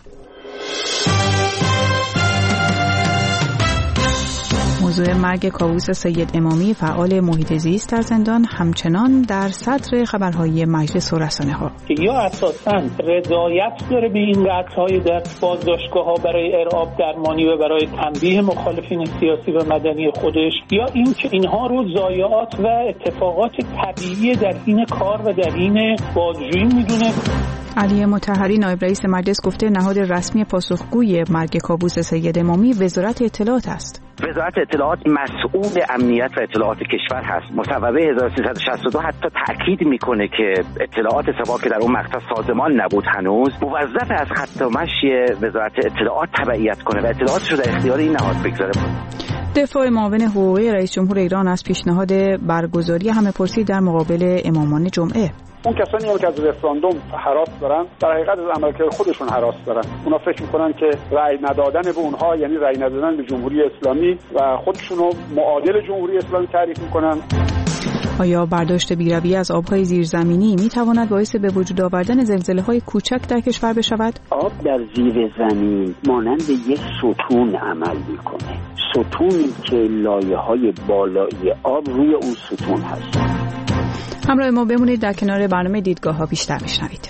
موضوع مرگ کاووس سید امامی فعال محیط زیست در زندان همچنان در صدر خبرهای مجلس و رسانه‌ها. یا اساساً رضایت داره به این قطع‌های در بازداشتگاه‌ها برای ارعاب درمانی و برای تنبیه مخالفین سیاسی و مدنی خودش، یا اینکه اینها رو ضایعات و اتفاقات طبیعی در این کار و در این بازجویی میدونه. علی مطهری نایب رئیس مجلس گفته نهاد رسمی پاسخگوی مرگ کاووس سید امامی وزارت اطلاعات است. وزارت اطلاعات مسئول امنیت و اطلاعات کشور هست. مصوبه 1362 حتی تاکید میکنه که اطلاعات سپاه که در اون مقطع سازمان نبود هنوز، موظف از خط و مشی وزارت اطلاعات تبعیت کنه و اطلاعاتش رو در اختیار این نهاد بگذاره. دفاع معاون حقوقی رئیس جمهور ایران از پیشنهاد برگزاری همه‌پرسی در مقابل امامان جمعه. اون کسانی هم که از رفراندوم هراس دارن در حقیقت از عملکرد خودشون هراس دارن. اونا فکر میکنن که رأی ندادن به اونها یعنی رأی ندادن به جمهوری اسلامی و خودشون رو معادل جمهوری اسلامی تعریف میکنن. آیا برداشت بی‌رویه از آب‌های زیرزمینی می‌تواند باعث به وجود آوردن زلزله‌های کوچک در کشور بشود؟ آب در زیر زمین مانند یک ستون عمل می‌کنه. ستونی که لایه‌های بالایی آب روی اون ستون هست. همراه ما بمونید، در کنار برنامه دیدگاه‌ها بیشتر می‌شنوید.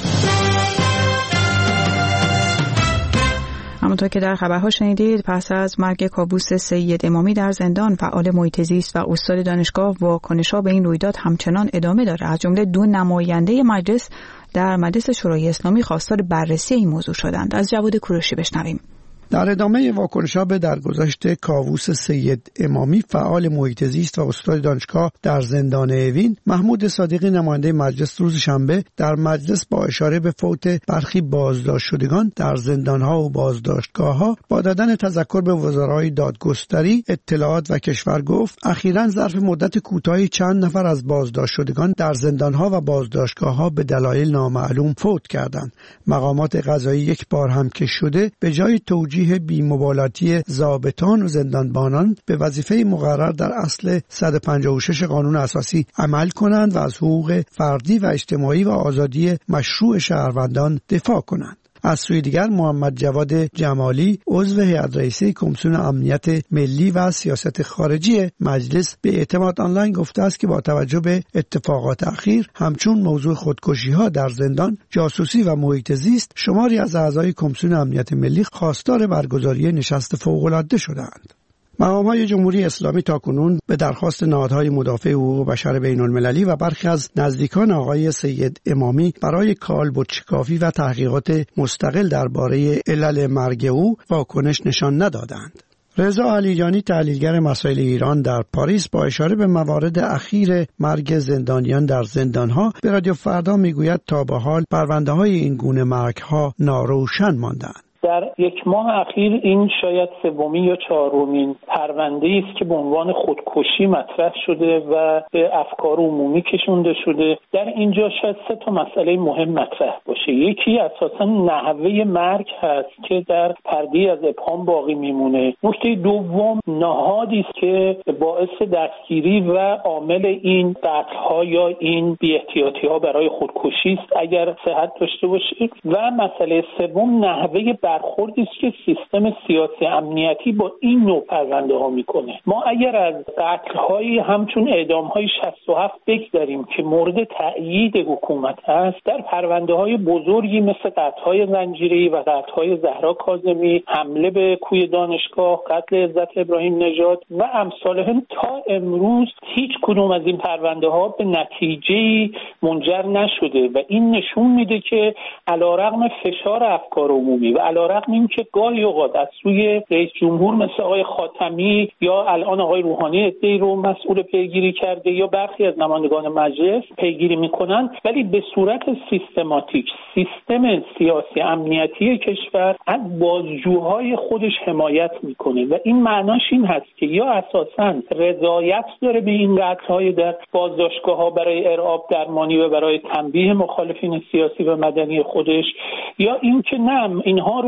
همونطور که در خبرها شنیدید، پس از مرگ کاووس سید امامی در زندان، فعال محیط زیست و استاد دانشگاه واکنش‌ها به این رویداد همچنان ادامه داره. از جمله 2 نماینده مجلس در مجلس شورای اسلامی خواستار بررسی این موضوع شدند. از جواد کوروشی بشنویم. در ادامه واکنش‌ها به درگذشت کاووس سید امامی، فعال محیط زیست و استاد دانشگاه در زندان اوین، محمود صادقی نماینده مجلس روز شنبه در مجلس با اشاره به فوت برخی بازداشت شدگان در زندان‌ها و بازداشتگاه‌ها با دادن تذکر به وزرای دادگستری، اطلاعات و کشور گفت اخیراً ظرف مدت کوتاهی چند نفر از بازداشت شدگان در زندان‌ها و بازداشتگاه‌ها به دلایل نامعلوم فوت کردند. مقامات قضایی یک بار هم که شده به جای توجیه بی‌مبالاتی ضابطان و زندانبانان به وظیفه مقرر در اصل 156 قانون اساسی عمل کنند و از حقوق فردی و اجتماعی و آزادی مشروع شهروندان دفاع کنند. از سوی دیگر محمد جواد جمالی عضو هیئت رئیسه کمیسیون امنیت ملی و سیاست خارجی مجلس به اعتماد آنلاین گفته است که با توجه به اتفاقات اخیر همچون موضوع خودکشی‌ها در زندان، جاسوسی و محیط زیست، شماری از اعضای کمیسیون امنیت ملی خواستار برگزاری نشست فوق‌العاده شدند. مقام‌های جمهوری اسلامی تاکنون به درخواست نهادهای مدافع حقوق بشر بین‌المللی و برخی از نزدیکان آقای سید امامی برای کالبدشکافی و تحقیقات مستقل درباره علل مرگ او واکنش نشان ندادند. رضا علیجانی، تحلیلگر مسائل ایران در پاریس، با اشاره به موارد اخیر مرگ زندانیان در زندان‌ها به رادیو فردا میگوید تا به حال پرونده‌های این گونه مرگ‌ها ناروشن مانده‌اند. در 1 ماه اخیر این شاید 3مین یا 4مین پرونده‌ای است که به عنوان خودکشی مطرح شده و به افکار عمومی کشونده شده. در اینجا شاید 3 مسئله مهم مطرح باشه. یکی اساساً نحوه مرگ هست که در پرده از ابهام باقی میمونه. نکته دوم نهادی است که باعث دستگیری و عامل این قتل‌ها یا این بی‌احتیاطی‌ها برای خودکشی است اگر صحت داشته باشه. و مسئله سوم نحوه برخوردی است که سیستم سیاسی امنیتی با این نوع پرونده ها میکنه. ما اگر از قتل‌های همچون اعدام‌های 67 بگذاریم که مورد تأیید حکومت هست، در پرونده‌های بزرگی مثل قتل‌های زنجیره‌ای و قتل‌های زهرا کاظمی، حمله به کوی دانشگاه، قتل عزت ابراهیم نژاد و امثالهم، تا امروز هیچ کدوم از این پرونده‌ها به نتیجه‌ای منجر نشده و این نشون میده که علیرغم فشار افکار عمومی و علیرغم این که گاهی اوقات از سوی رئیس جمهور مثل آقای خاتمی یا الان آقای روحانی ادعی رو مسئول پیگیری کرده یا برخی از نمایندگان مجلس پیگیری میکنن، ولی به صورت سیستماتیک سیستم سیاسی امنیتی کشور از بازجوهای خودش حمایت میکنه و این معناش این هست که یا اساساً رضایت داره به این قتل‌های در بازداشتگاه‌ها برای ارعاب درمانی و برای تنبیه مخالفین سیاسی و مدنی خودش، یا اینکه نه، اینها رو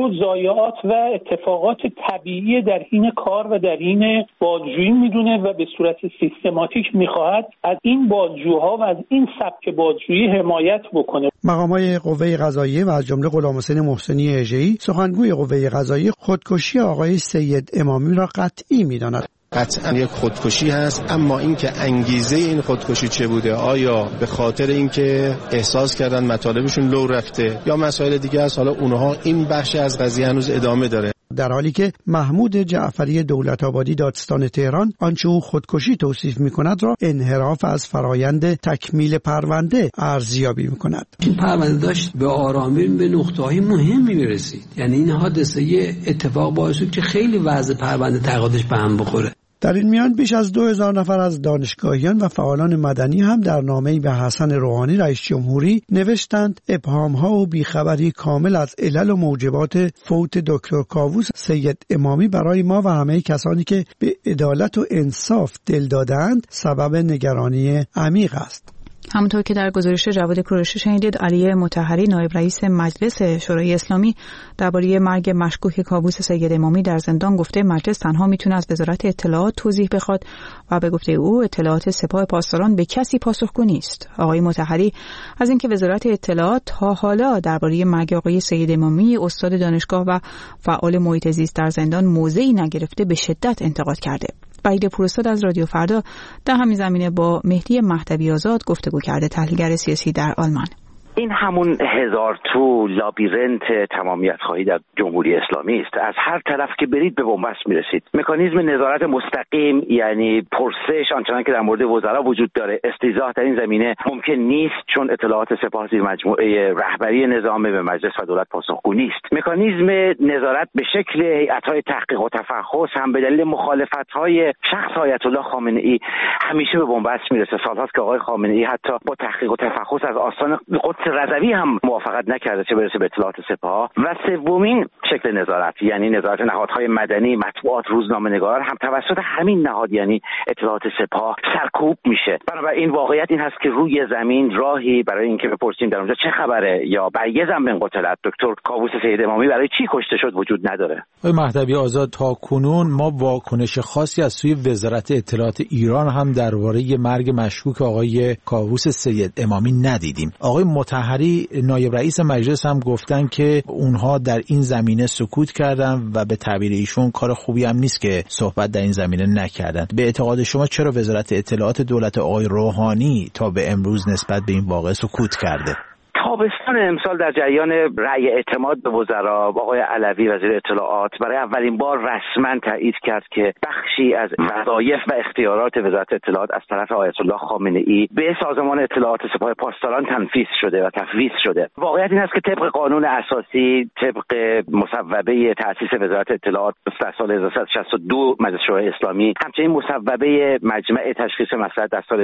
رو ضایعات و اتفاقات طبیعی در حین کار و در حین بازجویی میدونه و به صورت سیستماتیک میخواهد از این بازجوها و از این سبک بازجویی حمایت بکنه. مقامات قوه قضاییه و از جمله غلامحسین محسنی اژه‌ای سخنگوی قوه قضاییه خودکشی آقای سید امامی را قطعی می‌داند. قطعا یک خودکشی هست، اما اینکه انگیزه این خودکشی چه بوده، آیا به خاطر اینکه احساس کردن مطالبشون لو رفته یا مسائل دیگه است، حالا اونها این بخش از قضیه هنوز ادامه داره. در حالی که محمود جعفری دولت‌آبادی دادستان تهران آنچه او خودکشی توصیف می‌کند را انحراف از فرایند تکمیل پرونده ارزیابی می‌کند. این پرونده داشت به آرامی به نقطه‌های مهمی می‌رسید، یعنی این حادثه اتفاق باعث شد که خیلی وضع پرونده تقاضاش به هم بخوره. در این میان بیش از 2000 نفر از دانشگاهیان و فعالان مدنی هم در نامه‌ای به حسن روحانی رئیس جمهوری نوشتند ابهام‌ها و بیخبری کامل از علل و موجبات فوت دکتر کاووس سید امامی برای ما و همه کسانی که به عدالت و انصاف دل دادند سبب نگرانی عمیق است. همونطور که در گزارش جواد کوروشی شنیدید، علی مطهری نایب رئیس مجلس شورای اسلامی درباره مرگ مشکوک کاووس سید امامی در زندان گفته مجلس تنها میتونه از وزارت اطلاعات توضیح بخواد و به گفته او اطلاعات سپاه پاسداران به کسی پاسخگو نیست. آقای مطهری از اینکه وزارت اطلاعات تا حالا درباره مرگ آقای سید امامی استاد دانشگاه و فعال محیط زیست در زندان موضعی نگرفته به شدت انتقاد کرده. وحید پوراستاد از رادیو فردا در همین زمینه با مهدی مهدوی آزاد گفتگو کرده، تحلیلگر سیاسی در آلمان. این همون هزار تو لابیرنت تمامیت خواهی در جمهوری اسلامی است. از هر طرف که برید به بنبست میرسید. مکانیزم نظارت مستقیم، یعنی پرسش آنچنان که در مورد وزرا وجود داره، استیضاح در این زمینه ممکن نیست، چون اطلاعات سپاه زیر مجموعه رهبری نظام به مجلس و دولت پاسخگو نیست. مکانیزم نظارت به شکل هیئت‌های تحقیق و تفحص هم به دلیل مخالفت‌های شخص آیت الله خامنه‌ای همیشه به بنبست میرسه. سال‌هاست که آقای خامنه‌ای حتی با تحقیق و تفحص از آستان رضوی هم موافقت نکرده، چه برسه به اطلاعات سپاه. و سومین شکل نظارت، یعنی نظارت نهادهای مدنی، مطبوعات، روزنامه‌نگاران هم توسط همین نهاد یعنی اطلاعات سپاه سرکوب میشه. بنابراین واقعیت این هست که روی زمین راهی برای اینکه بپرسیم در اونجا چه خبره یا برگزم من قتلت دکتر کاووس سید امامی برای چی کشته شد وجود نداره. آقای مهدوی آزاد، تا کنون ما واکنش خاصی از سوی وزارت اطلاعات ایران هم درباره مرگ مشکوک آقای کاووس سید امامی ندیدیم. آقای مطهری نایب رئیس مجلس هم گفتن که اونها در این زمینه سکوت کردن و به تعبیر ایشون کار خوبی هم نیست که صحبت در این زمینه نکردن. به اعتقاد شما چرا وزارت اطلاعات دولت آقای روحانی تا به امروز نسبت به این واقعه سکوت کرده؟ تابستان امسال در جریان رأی اعتماد به وزرا آقای علوی وزیر اطلاعات برای اولین بار رسما تایید کرد که بخشی از وظایف و اختیارات وزارت اطلاعات از طرف آیت الله خامنه‌ای به سازمان اطلاعات سپاه پاسداران تنفیذ شده و تفویض شده. واقعیت این است که طبق قانون اساسی، طبق مصوبه تأسیس وزارت اطلاعات در سال 1362 مجلس شورای اسلامی، همچنین مصوبه مجمع تشخیص مصلحت در سال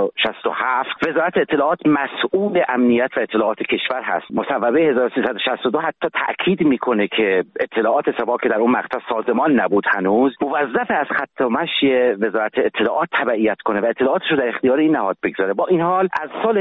1367، وزارت اطلاعات مسئول امنیت و اطلاعات کشور هست. مصوبه 1362 حتی تأکید میکنه که اطلاعات سپاه که در اون مقطع سازمان نبود هنوز، موظف از خط و مشی وزارت اطلاعات تبعیت کنه و اطلاعاتش رو در اختیار این نهاد بگذاره. با این حال از سال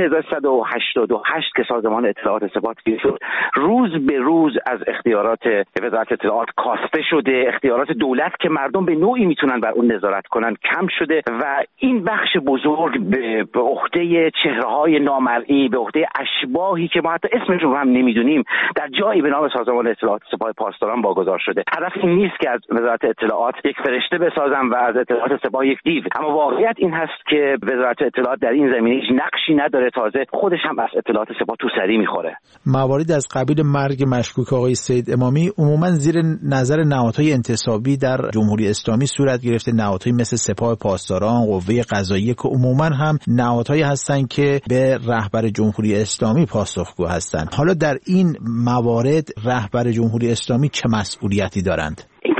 1388 که سازمان اطلاعات سپاه تشکیل شد، روز به روز از اختیارات وزارت اطلاعات کاسته شده. اختیارات دولت که مردم به نوعی میتونن بر اون نظارت کنن کم شده و این بخش بزرگ به عهده چهره‌های نامرئی، به عهده اشباحی که ما حتی اسمشون رو هم نمیدونیم در جایی به نام سازمان اطلاعات سپاه پاسداران واگذار شده. هدف این نیست که از وزارت اطلاعات یک فرشته بسازن و از اطلاعات سپاه یک دیو، اما واقعیت این هست که وزارت اطلاعات در این زمینه هیچ نقشی نداره، تازه خودش هم از اطلاعات سپاه تو سری میخوره. موارد از قبیل مرگ مشکوک آقای سید امامی عموما زیر نظر نهادهای انتصابی در جمهوری اسلامی صورت گرفته، نهادهایی مثل سپاه پاسداران، قوه قضاییه که عموما هم نهادهایی هستند که به رهبر جمهوری اسلامی پاسخگو هستند. حالا در این موارد رهبر جمهوری اسلامی چه مسئولیتی دارند؟ این بخشی که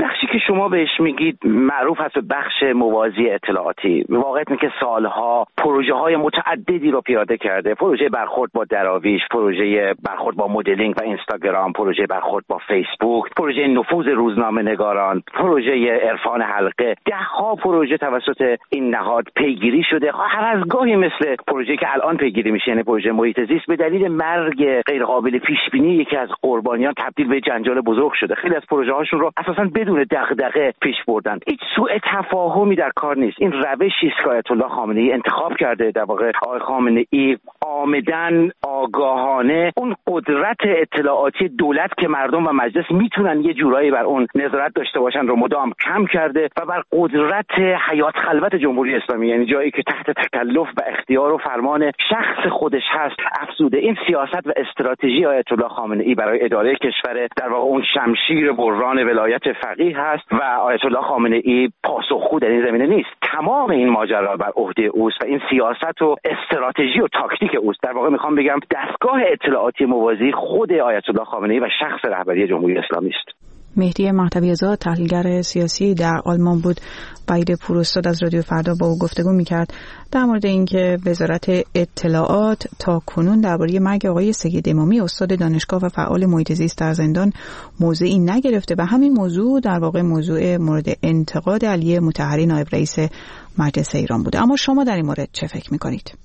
شما بهش میگید معروف هست به بخش موازی اطلاعاتی. واقعیت اینه که سالها پروژه های متعددی رو پیاده کرده. پروژه برخورد با دراویش، پروژه برخورد با مدلینگ و اینستاگرام، پروژه برخورد با فیسبوک، پروژه نفوذ روزنامه نگاران، پروژه عرفان حلقه. دهها پروژه توسط این نهاد پیگیری شده. هر از گاهی مثل پروژه که الان پیگیری میشه، یعنی پروژه محیط زیست، به دلیل مرگ غیر قابل پیش بینی یکی از قربانیان تبدیل به جنجال بزرگ شده. خیلی از پروژه هاشون رو اساسا بدون دغدغه پیش بردن. هیچ سوء تفاهمی در کار نیست. این روشی است که آیت الله خامنه ای انتخاب کرده. در واقع آقای خامنه ای عامداً آگاهانه اون قدرت اطلاعاتی دولت که مردم و مجلس میتونن یه جورایی بر اون نظارت داشته باشن رو مدام کم کرده و بر قدرت حیات خلوت جمهوری اسلامی، یعنی جایی که تحت تکلف و اختیار و فرمان شخص خودش هست، افزوده. این سیاست و استراتژی آیت الله خامنه ای برای اداره کشور در واقع اون شمشیر بران ولایت فقیه هست و آیت الله خامنه ای پاسخگو در این زمینه نیست. تمام این ماجرا بر عهده اوست و این سیاست و استراتژی و تاکتیک اوست. در واقع میخوام بگم دستگاه اطلاعاتی موازی خود آیت الله خامنه ای و شخص رهبری جمهوری اسلامی است. مهدی مهدوی‌زاد، تحلیلگر سیاسی در آلمان بود. بعید پوراستاد از رادیو فردا با او گفتگو میکرد در مورد اینکه وزارت اطلاعات تا کنون درباره مرگ آقای سید امامی استاد دانشگاه و فعال محیط زیست در زندان موضعی نگرفته و همین موضوع در واقع موضوع مورد انتقاد علی مطهری نایب رئیس مجلس ایران بوده. اما شما در این مورد چه فکر میکنید؟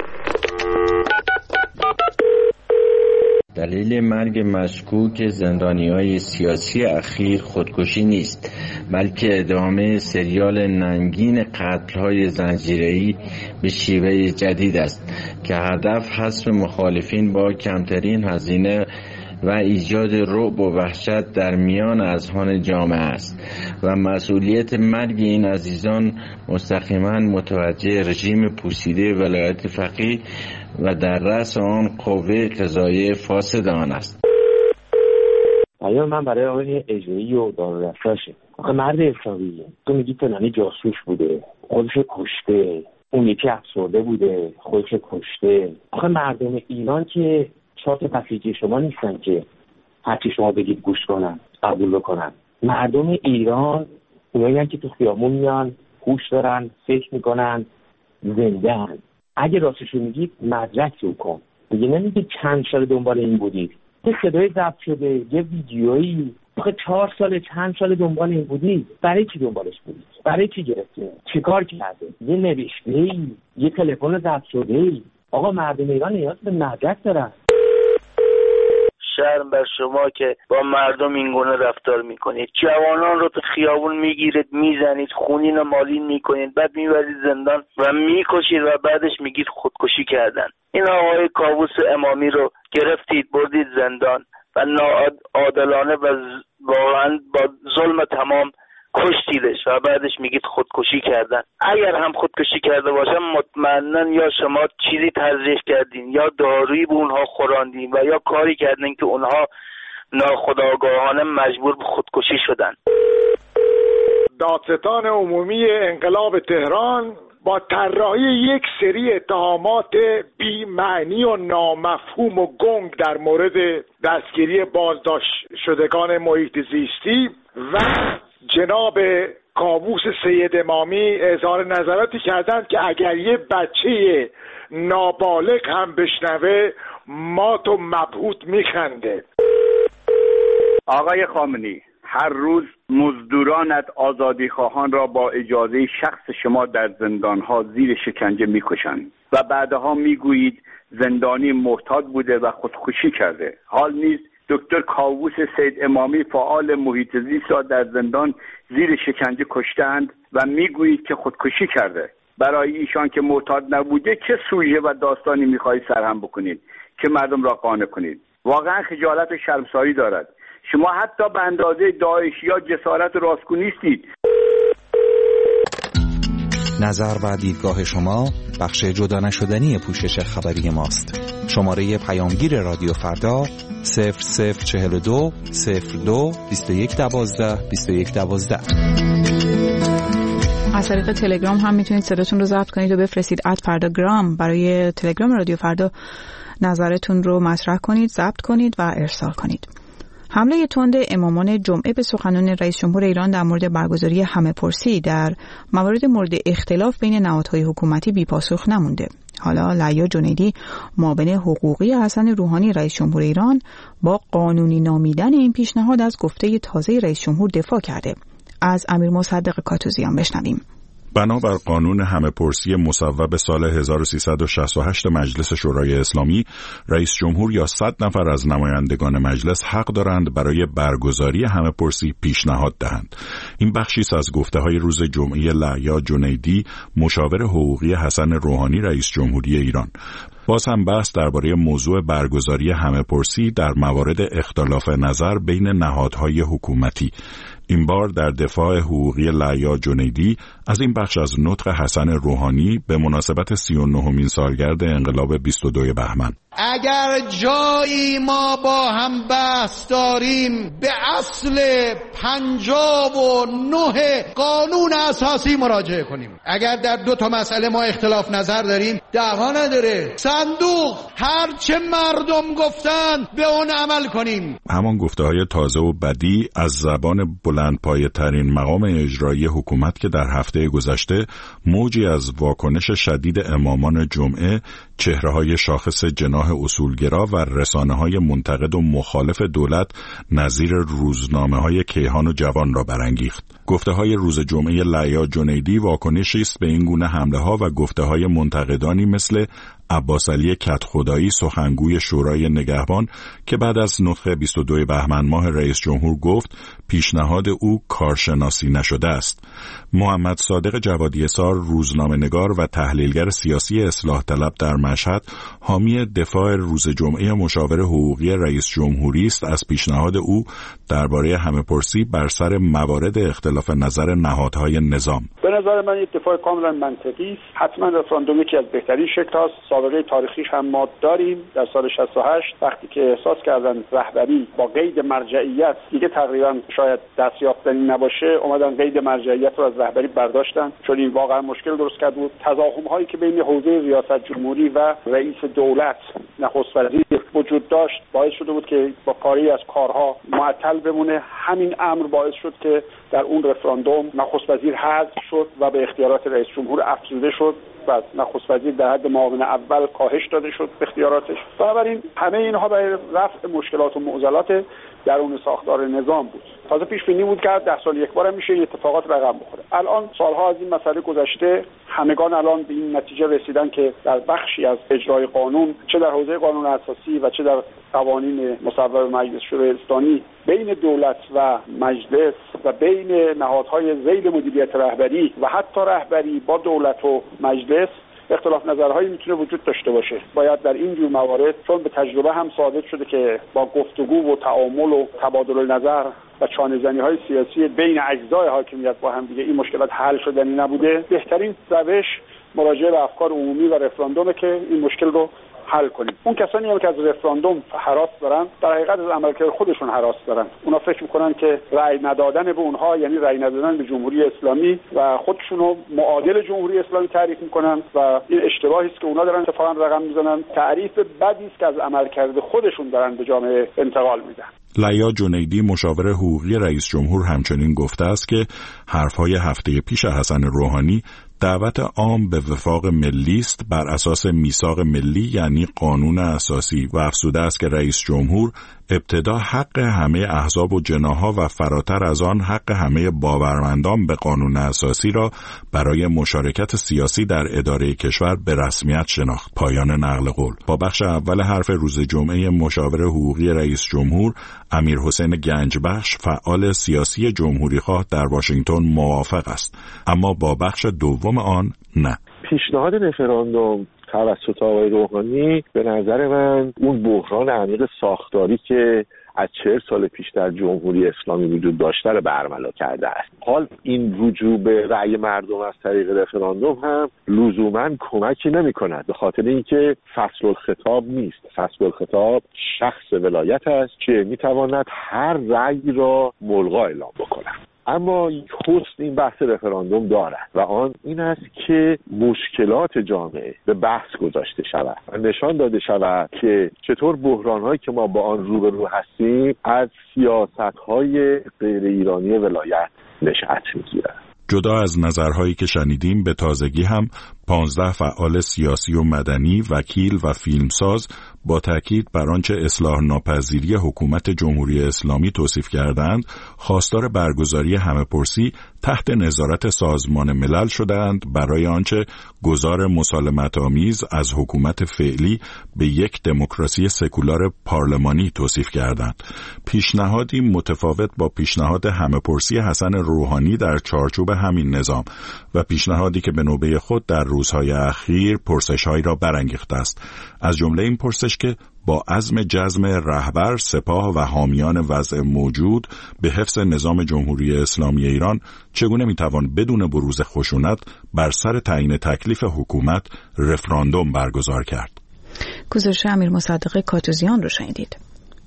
دلیل مرگ مشکوک زندانی‌های سیاسی اخیر خودکشی نیست، بلکه ادامه سریال ننگین قتل‌های زنجیره‌ای به شیوه جدید است که هدف حذف مخالفین با کمترین هزینه و ایجاد رعب و وحشت در میان اذهان جامعه است و مسئولیت مرگ این عزیزان مستقیما متوجه رژیم پوسیده ولایت فقیه و در رأس آن قوه قضاییه فاسد آن است. پیام من برای آقای اجایی و دارالافراشه. آخه مرد حسابیه، تو میگی فلانی جاسوس بوده، خودش کشته، اون یکی افسرده بوده، خودش کشته. آخه مردم ایران که چارت بسیجی شما نیستن که هرچی شما بگید گوش کنن، قبول بکنن. مردم ایران اونایی که تو خیابون میان، هوش دارن، فکر میکنن، زنده هن. اگه راستشو میگید مدرک رو کن. دیگه نمیگید چند سال دنبال این بودید. یه صدای ضبط شده، یه ویدیویی، آخه 4 سال چند سال دنبال این بودید. برای چی دنبالش بودید؟ برای چی گرفتید؟ چیکار کرده؟ یه نوشته‌ای، یه تلفن ضبط شده‌ای. آقا مردم ایران نیاز به مدرک دارن. شرم بر شما که با مردم این گونه رفتار میکنید. جوانان رو تو خیابون میگیرید، میزنید، خونین و مالین میکنید، بعد میبرید زندان و میکشید و بعدش میگید خودکشی کردن. این آقای کاووس امامی رو گرفتید، بردید زندان و ناعادلانه و واقعا با ظلم تمام کشتیدش و بعدش میگید خودکشی کردن. اگر هم خودکشی کرده باشن مطمئنن یا شما چیزی تزریق کردین یا دارویی به اونها خوراندین و یا کاری کردین که اونها ناخودآگاهانه مجبور به خودکشی شدن. دادستان عمومی انقلاب تهران با طراحی یک سری اتهامات بی معنی و نامفهوم و گنگ در مورد دستگیری بازداشت شدگان محیط زیستی و جناب کاووس سید امامی اظهار نظراتی کردند که اگر یه بچه نابالغ هم بشنوه مات و مبهوت میخنده. آقای خامنه‌ای، هر روز مزدورانت آزادی خواهان را با اجازه شخص شما در زندانها زیر شکنجه میکشند و بعدها میگویید زندانی معتاد بوده و خودکشی کرده. حال نیز دکتر کاووس سید امامی فعال محیط زیست را در زندان زیر شکنجه کشتند و میگویید که خودکشی کرده. برای ایشان که معتاد نبوده چه سوژه و داستانی میخواهید سرهم بکنید که مردم را قانع کنید؟ واقعا خجالت و شرمساری دارد. شما حتی به اندازه داعش یا جسارت و راستگو نیستید. نظر و دیدگاه شما بخش جدا نشدنی پوشش خبری ماست. شماره پیامگیر رادیو فردا 0042 02 21 12 21 12. از طریق تلگرام هم میتونید صداتون رو ضبط کنید و بفرستید @فرداگرام برای تلگرام رادیو فردا. نظرتون رو مطرح کنید، ضبط کنید و ارسال کنید. حمله تند امامان جمعه به سخنان رئیس جمهور ایران در مورد برگزاری همه‌پرسی در موارد مورد اختلاف بین نهادهای حکومتی بی‌پاسخ نمونده. حالا لیا جنیدی معاون حقوقی حسن روحانی رئیس جمهور ایران با قانونی نامیدن این پیشنهاد از گفته تازه رئیس جمهور دفاع کرده. از امیر مصدق کاتوزیان بشنویم. بنابر قانون همه‌پرسی مصوب سال 1368 مجلس شورای اسلامی، رئیس جمهور یا 100 نفر از نمایندگان مجلس حق دارند برای برگزاری همه‌پرسی پیشنهاد دهند. این بخشی است از گفته‌های روز جمعه لیا جنیدی، مشاور حقوقی حسن روحانی رئیس جمهوری ایران. باز هم بحث درباره موضوع برگزاری همه‌پرسی در موارد اختلاف نظر بین نهادهای حکومتی. این بار در دفاع حقوقی لیا جنیدی از این بخش از نطق حسن روحانی به مناسبت 39مین سالگرد انقلاب 22 بهمن. اگر جایی ما با هم بحث داریم به اصل 59 قانون اساسی مراجعه کنیم. اگر در 2 مسئله ما اختلاف نظر داریم دعوا نداره، صندوق هر چه مردم گفتن به اون عمل کنیم. همان گفته‌های تازه و بدی از زبان بلندپایه ترین مقام اجرایی حکومت که در هفته گذشته موجی از واکنش شدید امامان جمعه، چهره‌های شاخص جناح اصولگرا و رسانه‌های منتقد و مخالف دولت نظیر روزنامه‌های کیهان و جوان را برانگیخت. گفته‌های روز جمعه لیا جنیدی واکنشی است به این گونه حمله‌ها و گفته‌های منتقدانی مثل عباس علی کدخدایی، سخنگوی شورای نگهبان، که بعد از نطق 22 بهمن ماه رئیس جمهور گفت پیشنهاد او کارشناسی نشده است. محمد صادق جوادی‌سار، روزنامه‌نگار و تحلیلگر سیاسی اصلاح طلب در مشهد، حامی دفاع روز جمعه مشاور حقوقی رئیس جمهوری است از پیشنهاد او درباره همه‌پرسی بر سر موارد اختلاف نظر نهادهای نظام. به نظر من اتفاق کاملا منطقی است. حتما رفراندوم یکی از بهترین شکل‌هاست. سابقه تاریخیش هم ما داریم. در سال 68 وقتی که احساس کردن رهبری با قید مرجعیت دیگه تقریبا شاید دستیافتنی نباشه، اومدن قید مرجعیت رو از رهبری برداشتن، چون این واقعا مشکل درست کرد بود. تضاهم‌هایی که بین حوزه ریاست جمهوری و رئیس دولت، نخست وزیر، وجود داشت باعث شده بود که با کاری از کارها معطل بمونه. همین امر باعث شد که در اون رفراندوم نخست وزیر حذف شد و به اختیارات رئیس جمهور افزوده شد و نخست وزیر در حد معاون اول کاهش داده شد به اختیاراتش. بنابراین همه اینها برای رفع مشکلات و معضلات درون ساختار نظام بود. تازه پیش بینی بود که 10 سال یک بار میشه اتفاقات رقم بخوره. الان سالها از این مسئله گذشته، همگان الان به این نتیجه رسیدن که در بخشی از اجرای قانون، چه در حوزه قانون اساسی و چه در قوانین مصوب مجلس شورای اسلامی، بین دولت و مجلس و بین نهادهای ذیل مدیریت رهبری و حتی رهبری با دولت و مجلس اختلاف نظرهایی میتونه وجود داشته باشه. باید در این جور موارد، چون به تجربه هم ثابت شده که با گفتگو و تعامل و تبادل نظر و چانه‌زنی‌های سیاسی بین اجزای حاکمیت با هم دیگه این مشکلات حل شدنی نبوده، بهترین روش مراجعه به افکار عمومی و رفراندومه که این مشکل رو حل کنیم. اون کسانی هم که از رفراندوم هراس دارن، در حقیقت از عملکرد خودشون هراس دارن. اونا فکر میکنن که رأی ندادن به اونها یعنی رأی ندادن به جمهوری اسلامی و خودشون رو معادل جمهوری اسلامی تعریف میکنن و این اشتباهی است که اونا دارن اتفاقا رقم میزنن. تعریف بدی است که از عملکرد خودشون دارن به جامعه انتقال میدن. لیا جنیدی، مشاور حقوقی رئیس جمهور، همچنین گفته است که حرفهای هفته پیش حسن روحانی دعوت عام به وفاق ملی است بر اساس میثاق ملی، یعنی قانون اساسی، و افزوده است که رئیس جمهور ابتدا حق همه احزاب و جناح‌ها و فراتر از آن حق همه باورمندان به قانون اساسی را برای مشارکت سیاسی در اداره کشور به رسمیت شناخت. پایان نقل قول. با بخش اول حرف روز جمعه مشاور حقوقی رئیس جمهور، امیرحسین گنجبخش، فعال سیاسی جمهوری‌خواه، در واشنگتن موافق است، اما با بخش دوم آن نه. پیشنهاد رفراندوم توسط آقای روحانی به نظر من اون بحران عمیق ساختاری که از 40 سال پیش در جمهوری اسلامی وجود داشته رو برملا کرده است. حال این رجوع به رأی مردم از طریق رفراندوم هم لزوما کمکی نمی‌کند، به خاطر اینکه فصل الخطاب نیست. فصل الخطاب شخص ولایت است که می‌تواند هر رأی را ملغا اعلام بکند. اما حسن این بحث رفراندوم دارد و آن این است که مشکلات جامعه به بحث گذاشته شود و نشان داده شود که چطور بحران‌هایی که ما با آن روبرو هستیم از سیاست‌های غیر ایرانی ولایت نشأت می‌گیرد. جدا از نظرهایی که شنیدیم، به تازگی هم 15 فعال سیاسی و مدنی، وکیل و فیلمساز با تاکید بر آنچه اصلاح ناپذیری حکومت جمهوری اسلامی توصیف کردند، خواستار برگزاری همه‌پرسی تحت نظارت سازمان ملل شدند برای آنچه گذار مسالمت‌آمیز از حکومت فعلی به یک دموکراسی سکولار پارلمانی توصیف کردند. پیشنهادی متفاوت با پیشنهاد همه‌پرسی حسن روحانی در چارچوب همین نظام و پیشنهادی که به نوبه خود در روزهای اخیر پرسش‌هایی را برانگیخته است. از جمله این پرسش که با عزم جزم رهبر، سپاه و حامیان وضع موجود به حفظ نظام جمهوری اسلامی ایران چگونه میتوان بدون بروز خشونت بر سر تعیین تکلیف حکومت رفراندوم برگزار کرد؟ گزارش امیر مصدق کاتوزیان رو شنیدید.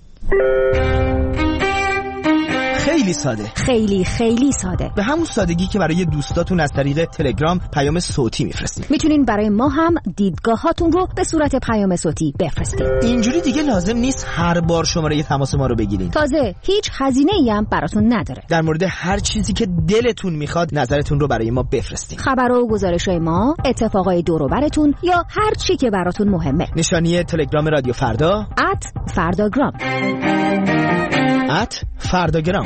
خیلی ساده، خیلی ساده، به همون سادگی که برای دوستاتون از طریق تلگرام پیام صوتی میفرستید. میتونین برای ما هم دیدگاهاتون رو به صورت پیام صوتی بفرستید. اینجوری دیگه لازم نیست هر بار شماره تماس ما رو بگیرین. تازه هیچ هزینه‌ای هم براتون نداره. در مورد هر چیزی که دلتون میخواد نظرتون رو برای ما بفرستید. خبرها و گزارش‌های ما، اتفاقای دور و براتون یا هر چی که براتون مهمه. نشانی تلگرام رادیو فردا @فرداگرام. فرداگرام.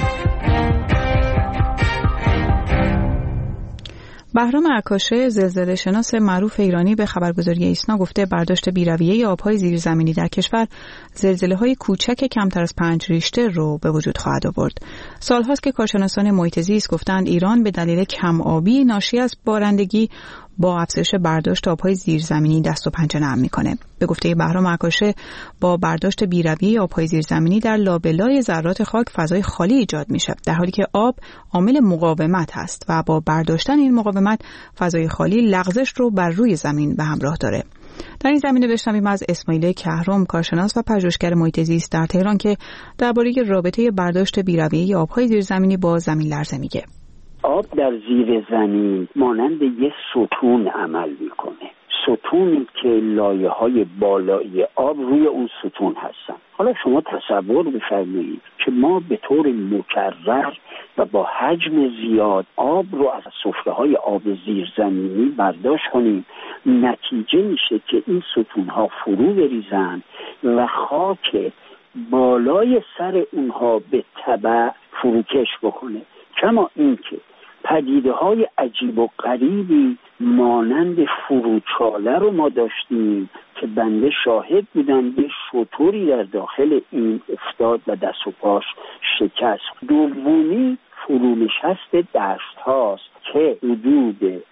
بهرام عکاشه، زلزله شناس معروف ایرانی، به خبرگزاری ایسنا گفته برداشت بی‌رویه آب‌های زیرزمینی در کشور زلزله‌های کوچک کمتر از 5 ریشتر رو به وجود خواهد آورد. سال‌هاست که کارشناسان محیط زیست گفتند ایران به دلیل کم آبی ناشی از بارندگی با افزایش برداشت آب‌های زیرزمینی دست و پنجه نرم می‌کنه. به گفته بهرام عکاشه، با برداشت بی‌رویه آب‌های زیرزمینی در لابلای ذرات خاک فضای خالی ایجاد میشه، در حالی که آب عامل مقاومت هست و با برداشتن این مقاومت فضای خالی لغزش رو بر روی زمین به همراه داره. در این زمینه بشنویم از اسماعیل کهرم، کارشناس و پژوهشگر محیط زیست در تهران، که درباره رابطه برداشت بی‌رویه آب‌های زیرزمینی با زمین لرزه میگه. آب در زیر زمین مانند یک ستون عمل میکنه، ستونی که لایه‌های بالایی آب روی اون ستون هستن. حالا شما تصور بفرمایید که ما به طور مکرر و با حجم زیاد آب رو از سفره‌های آب زیرزمینی برداشت کنیم، نتیجه میشه که این ستون‌ها فرو بریزن و خاک بالای سر اونها به تبع فروکش بکنه. کما اینکه پدیده‌های عجیب و غریبی مانند فروچاله رو ما داشتیم که بنده شاهد بودم به شطوری در داخل این افتاد و دست و پاش شکست. دومی فرونشست دشت هاست که حدود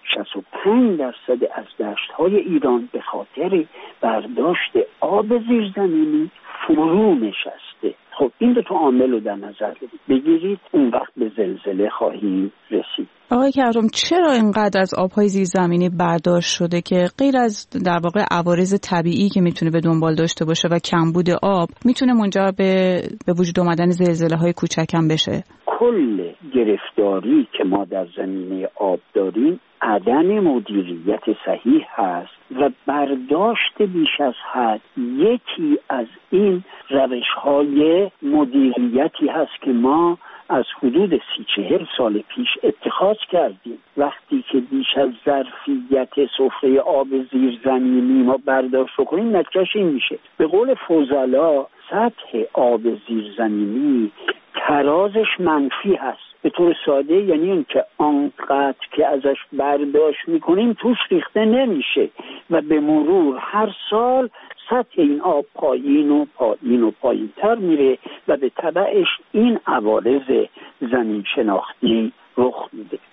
65% از دشت های ایران به خاطر برداشت آب زیرزمینی فرو نشسته. خب این دو تا عامل رو در نظر بگیرید، اون وقت به زلزله خواهیم رسید. آقای کهرم، چرا اینقدر از آب‌های زیرزمینی برداشت شده که غیر از در واقع عوارض طبیعی که میتونه به دنبال داشته باشه و کمبود آب میتونه منجر به وجود آمدن زلزله‌های کوچک هم بشه؟ کل گرفتاری که ما در زمینه آب داریم عدم مدیریت صحیح هست و برداشت بیش از حد یکی از این روش‌های مدیریتی هست که ما از حدود 30-40 سال پیش اتخاذ کردیم. وقتی که بیش از ظرفیت سفره آب زیرزمینی ما برداشت کنیم، نتیجهش این میشه به قول فضلا سطح آب زیرزمینی ترازش منفی هست. به طور ساده یعنی این که آنقدر که ازش برداشت میکنیم توش ریخته نمیشه و به مرور هر سال سطح این آب پایین و پایین تر میره و به تبعش این عوارض زمین شناختی رخ میده.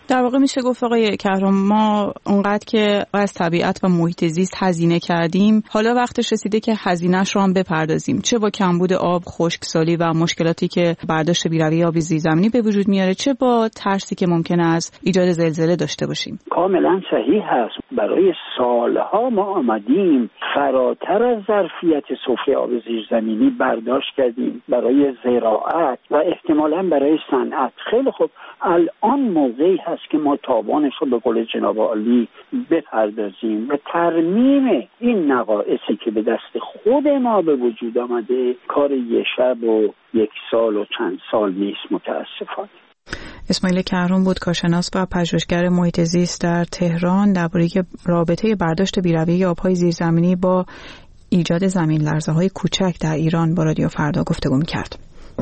در واقع میشه گفت آقای کهرام ما اونقدر که از طبیعت و محیط زیست هزینه کردیم، حالا وقتش رسیده که هزینه‌اش رو هم بپردازیم، چه با کمبود آب، خشکسالی و مشکلاتی که برداشت بی‌رویه آب زیرزمینی به وجود میاره، چه با ترسی که ممکنه از ایجاد زلزله داشته باشیم. کاملا صحیح هست. برای سالها ما آمدیم فراتر از ظرفیت سفره آب زیرزمینی برداشت کردیم برای زراعت و احتمالاً برای صنعت. خیلی خوب، الان موقعی هست که ما تاوانش رو به قول جناب عالی بپردازیم و ترمیم این نقائصی که به دست خود ما به وجود آمده کار یک شب و یک سال و چند سال نیست متاسفانه. اسماعیل کهرام بود، کارشناس و پژوهشگر محیط زیست در تهران، درباره رابطه برداشت بی‌رویه آب‌های زیرزمینی با ایجاد زمین لرزه‌های کوچک در ایران با رادیو فردا گفتگو می‌کرد.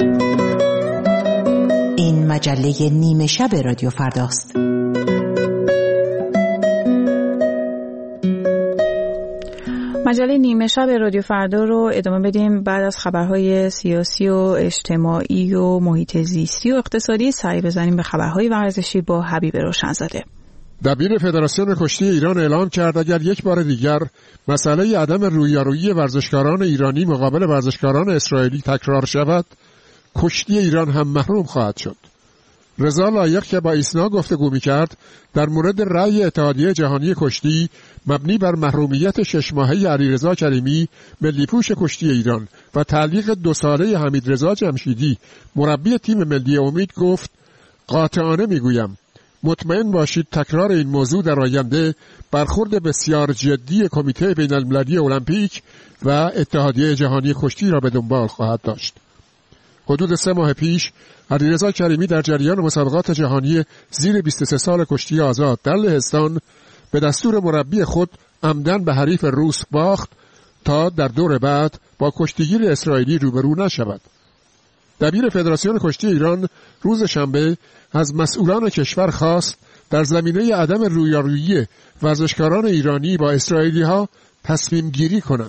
این مجله نیمه شب رادیو فرداست. مجله نیمه شب رادیو فردا رو ادامه بدیم. بعد از خبرهای سیاسی و اجتماعی و محیط زیستی و اقتصادی سعی بزنیم به خبرهای ورزشی با حبیب روشنزاده. دبیر فدراسیون کشتی ایران اعلام کرد اگر یک بار دیگر مسئله عدم رویارویی ورزشکاران ایرانی مقابل ورزشکاران اسرائیلی تکرار شود، کشتی ایران هم محروم خواهد شد. رضا لایق که با ایسنا گفتگو می‌کرد در مورد رأی اتحادیه جهانی کشتی مبنی بر محرومیت 6 ماهه علیرضا کریمی ملی‌پوش کشتی ایران و تعلیق 2 ساله حمیدرضا جمشیدی مربی تیم ملی امید گفت قاطعانه میگویم مطمئن باشید تکرار این موضوع در آینده برخورد بسیار جدی کمیته بین‌المللی المپیک و اتحادیه جهانی کشتی را به دنبال خواهد داشت. حدود 3 ماه پیش علیرضا کریمی در جریان مسابقات جهانی زیر 23 سال کشتی آزاد در لهستان به دستور مربی خود عمدن به حریف روس باخت تا در دور بعد با کشتیگیر اسرائیلی روبرو نشود. دبیر فدراسیون کشتی ایران روز شنبه از مسئولان کشور خواست در زمینه عدم رویارویی ورزشکاران ایرانی با اسرائیلی ها تصمیم گیری کنند.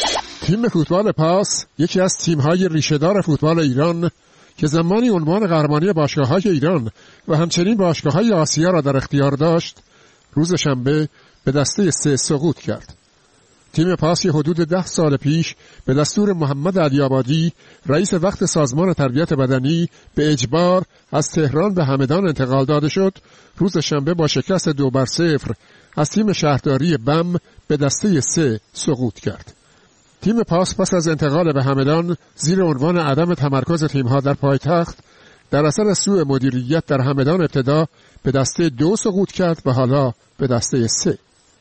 تیم فوتبال پاس، یکی از تیم‌های ریشه‌دار فوتبال ایران که زمانی عنوان قهرمانی باشگاه‌های ایران و همچنین باشگاه‌های آسیا را در اختیار داشت، روز شنبه به دسته 3 سقوط کرد. تیم پاس حدود 10 سال پیش به دستور محمد علی آبادی، رئیس وقت سازمان تربیت بدنی، به اجبار از تهران به همدان انتقال داده شد. روز شنبه با شکست 2-0 از تیم شهرداری بم به دسته 3 سقوط کرد. تیم پاس پس از انتقال به همدان زیر عنوان عدم تمرکز تیم‌ها در پایتخت در اثر سوء مدیریت در همدان ابتدا به دسته 2 سقوط کرد و حالا به دسته 3.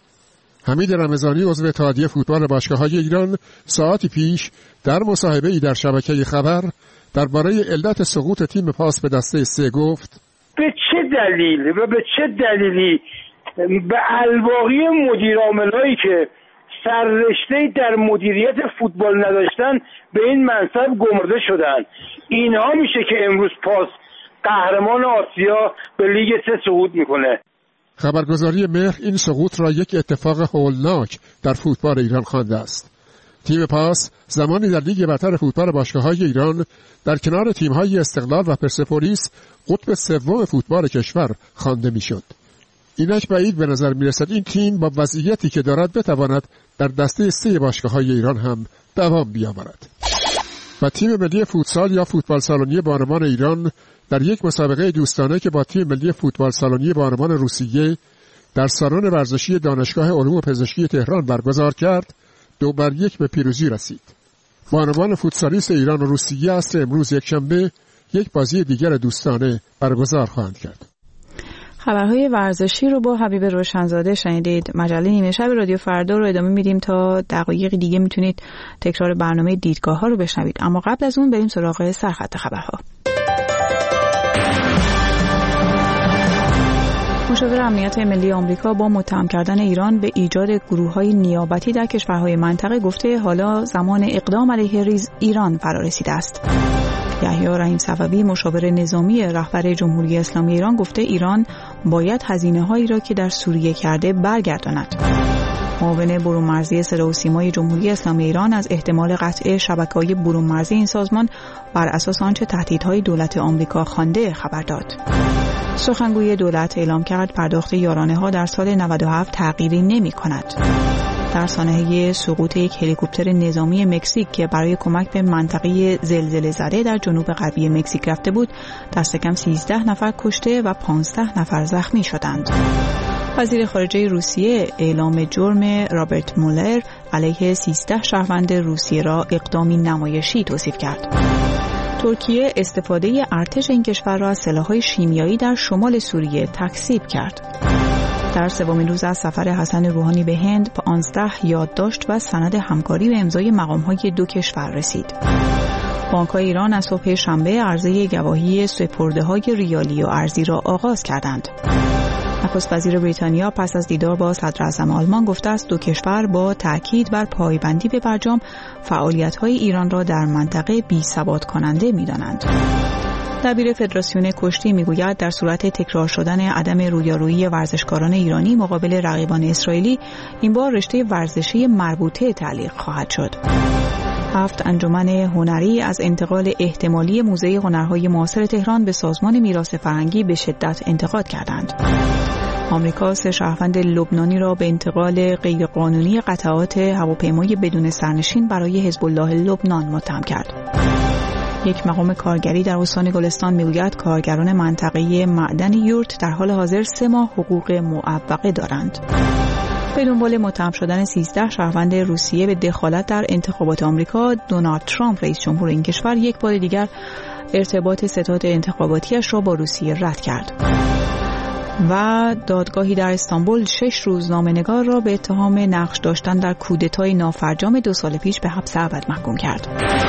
حمید رمضانی عضو اتحادیه فوتبال باشگاه‌های ایران ساعتی پیش در مصاحبه‌ای در شبکه خبر درباره علت سقوط تیم پاس به دسته 3 گفت: به چه دلیل و به چه دلیلی به الواقی مدیرعاملایی که سررشته در مدیریت فوتبال نداشتن به این منصب گمرده شدن، اینها میشه که امروز پاس قهرمان آسیا به لیگ 3 صعود میکنه. خبرگزاری مهر این سقوط را یک اتفاق هولناک در فوتبال ایران خوانده است. تیم پاس زمانی در لیگ برتر فوتبال باشگاه‌های ایران در کنار تیم‌های استقلال و پرسپولیس قطب سوم فوتبال کشور خوانده میشد. اینک بعید به نظر میرسد این تیم با وضعیتی که دارد بتواند در دسته 3 باشگاه‌های ایران هم دوام بیاورد. و تیم ملی فوتسال یا فوتبال سالونی بانوان ایران در یک مسابقه دوستانه که با تیم ملی فوتبال سالونی بانوان روسیه در سالن ورزشی دانشگاه علوم پزشکی تهران برگزار کرد، 2-1 به پیروزی رسید. بانوان فوتسالیست ایران و روسیه عصر امروز یکشنبه یک بازی دیگر دوستانه برگزار خواهند کرد. خبرهای ورزشی رو با حبیب روشنزاده شنیدید. مجله نیمه شب رادیو فردا رو ادامه میدیم. تا دقایق دیگه میتونید تکرار برنامه دیدگاه‌ها رو بشنوید، اما قبل از اون بریم سراغ سرخط خبرها. مشاور امنیت ملی آمریکا با متهم کردن ایران به ایجاد گروه‌های نیابتی در کشورهای منطقه گفته حالا زمان اقدام علیه ایران فرا رسیده است. یحیی رحیم صفوی مشاور نظامی رهبر جمهوری اسلامی ایران گفته ایران باید هزینه‌هایی را که در سوریه کرده برگرداند. معاون برون‌مرزی صدا و سیمای جمهوری اسلامی ایران از احتمال قطع شبکه‌های برون‌مرزی این سازمان بر اساس آنچه تهدیدهای دولت آمریکا خوانده خبر داد. سخنگوی دولت اعلام کرد پرداخت یارانه ها در سال 97 تغییری نمی کند. در سانحه سقوط یک هلیکوپتر نظامی مکزیک که برای کمک به منطقه زلزله زده در جنوب غربی مکزیک رفته بود، دست کم 13 نفر کشته و 15 نفر زخمی شدند. وزیر خارجه روسیه اعلام جرم رابرت مولر علیه 13 شهروند روسیه را اقدامی نمایشی توصیف کرد. ترکیه استفاده ارتش این کشور را از سلاح‌های شیمیایی در شمال سوریه تکذیب کرد. در سومین روز از سفر حسن روحانی به هند، 15 یادداشت و سند همکاری به امضای مقام‌های دو کشور رسید. بانک‌های ایران از صبح شنبه عرضه گواهی سپرده‌های ریالی و ارزی را آغاز کردند. نخست وزیر بریتانیا پس از دیدار با صدراعظم آلمان گفته است دو کشور با تأکید بر پایبندی به برجام فعالیت‌های ایران را در منطقه بی‌ثبات کننده می‌دانند. دبیر فدراسیون کشتی میگوید در صورت تکرار شدن عدم رویارویی ورزشکاران ایرانی مقابل رقیبان اسرائیلی، این بار رشته ورزشی مربوطه تعلیق خواهد شد. 7 انجمن هنری از انتقال احتمالی موزه هنرهای معاصر تهران به سازمان میراث فرهنگی به شدت انتقاد کردند. آمریکا 3 شهروند لبنانی را به انتقال غیرقانونی قطعات هواپیمای بدون سرنشین برای حزب الله لبنان متهم کرد. یک مقام کارگری در استان گلستان میگوید کارگران منطقه معدن یورت در حال حاضر 3 ماه حقوق معوقه دارند. به دنبال متهم شدن 13 شهروند روسیه به دخالت در انتخابات آمریکا، دونالد ترامپ رئیس جمهور این کشور یک بار دیگر ارتباط ستاد انتخاباتیش را با روسیه رد کرد. و دادگاهی در استانبول 6 روزنامه‌نگار را به اتهام نقش داشتن در کودتای نافرجام 2 سال پیش به حبس ابد محکوم کرد.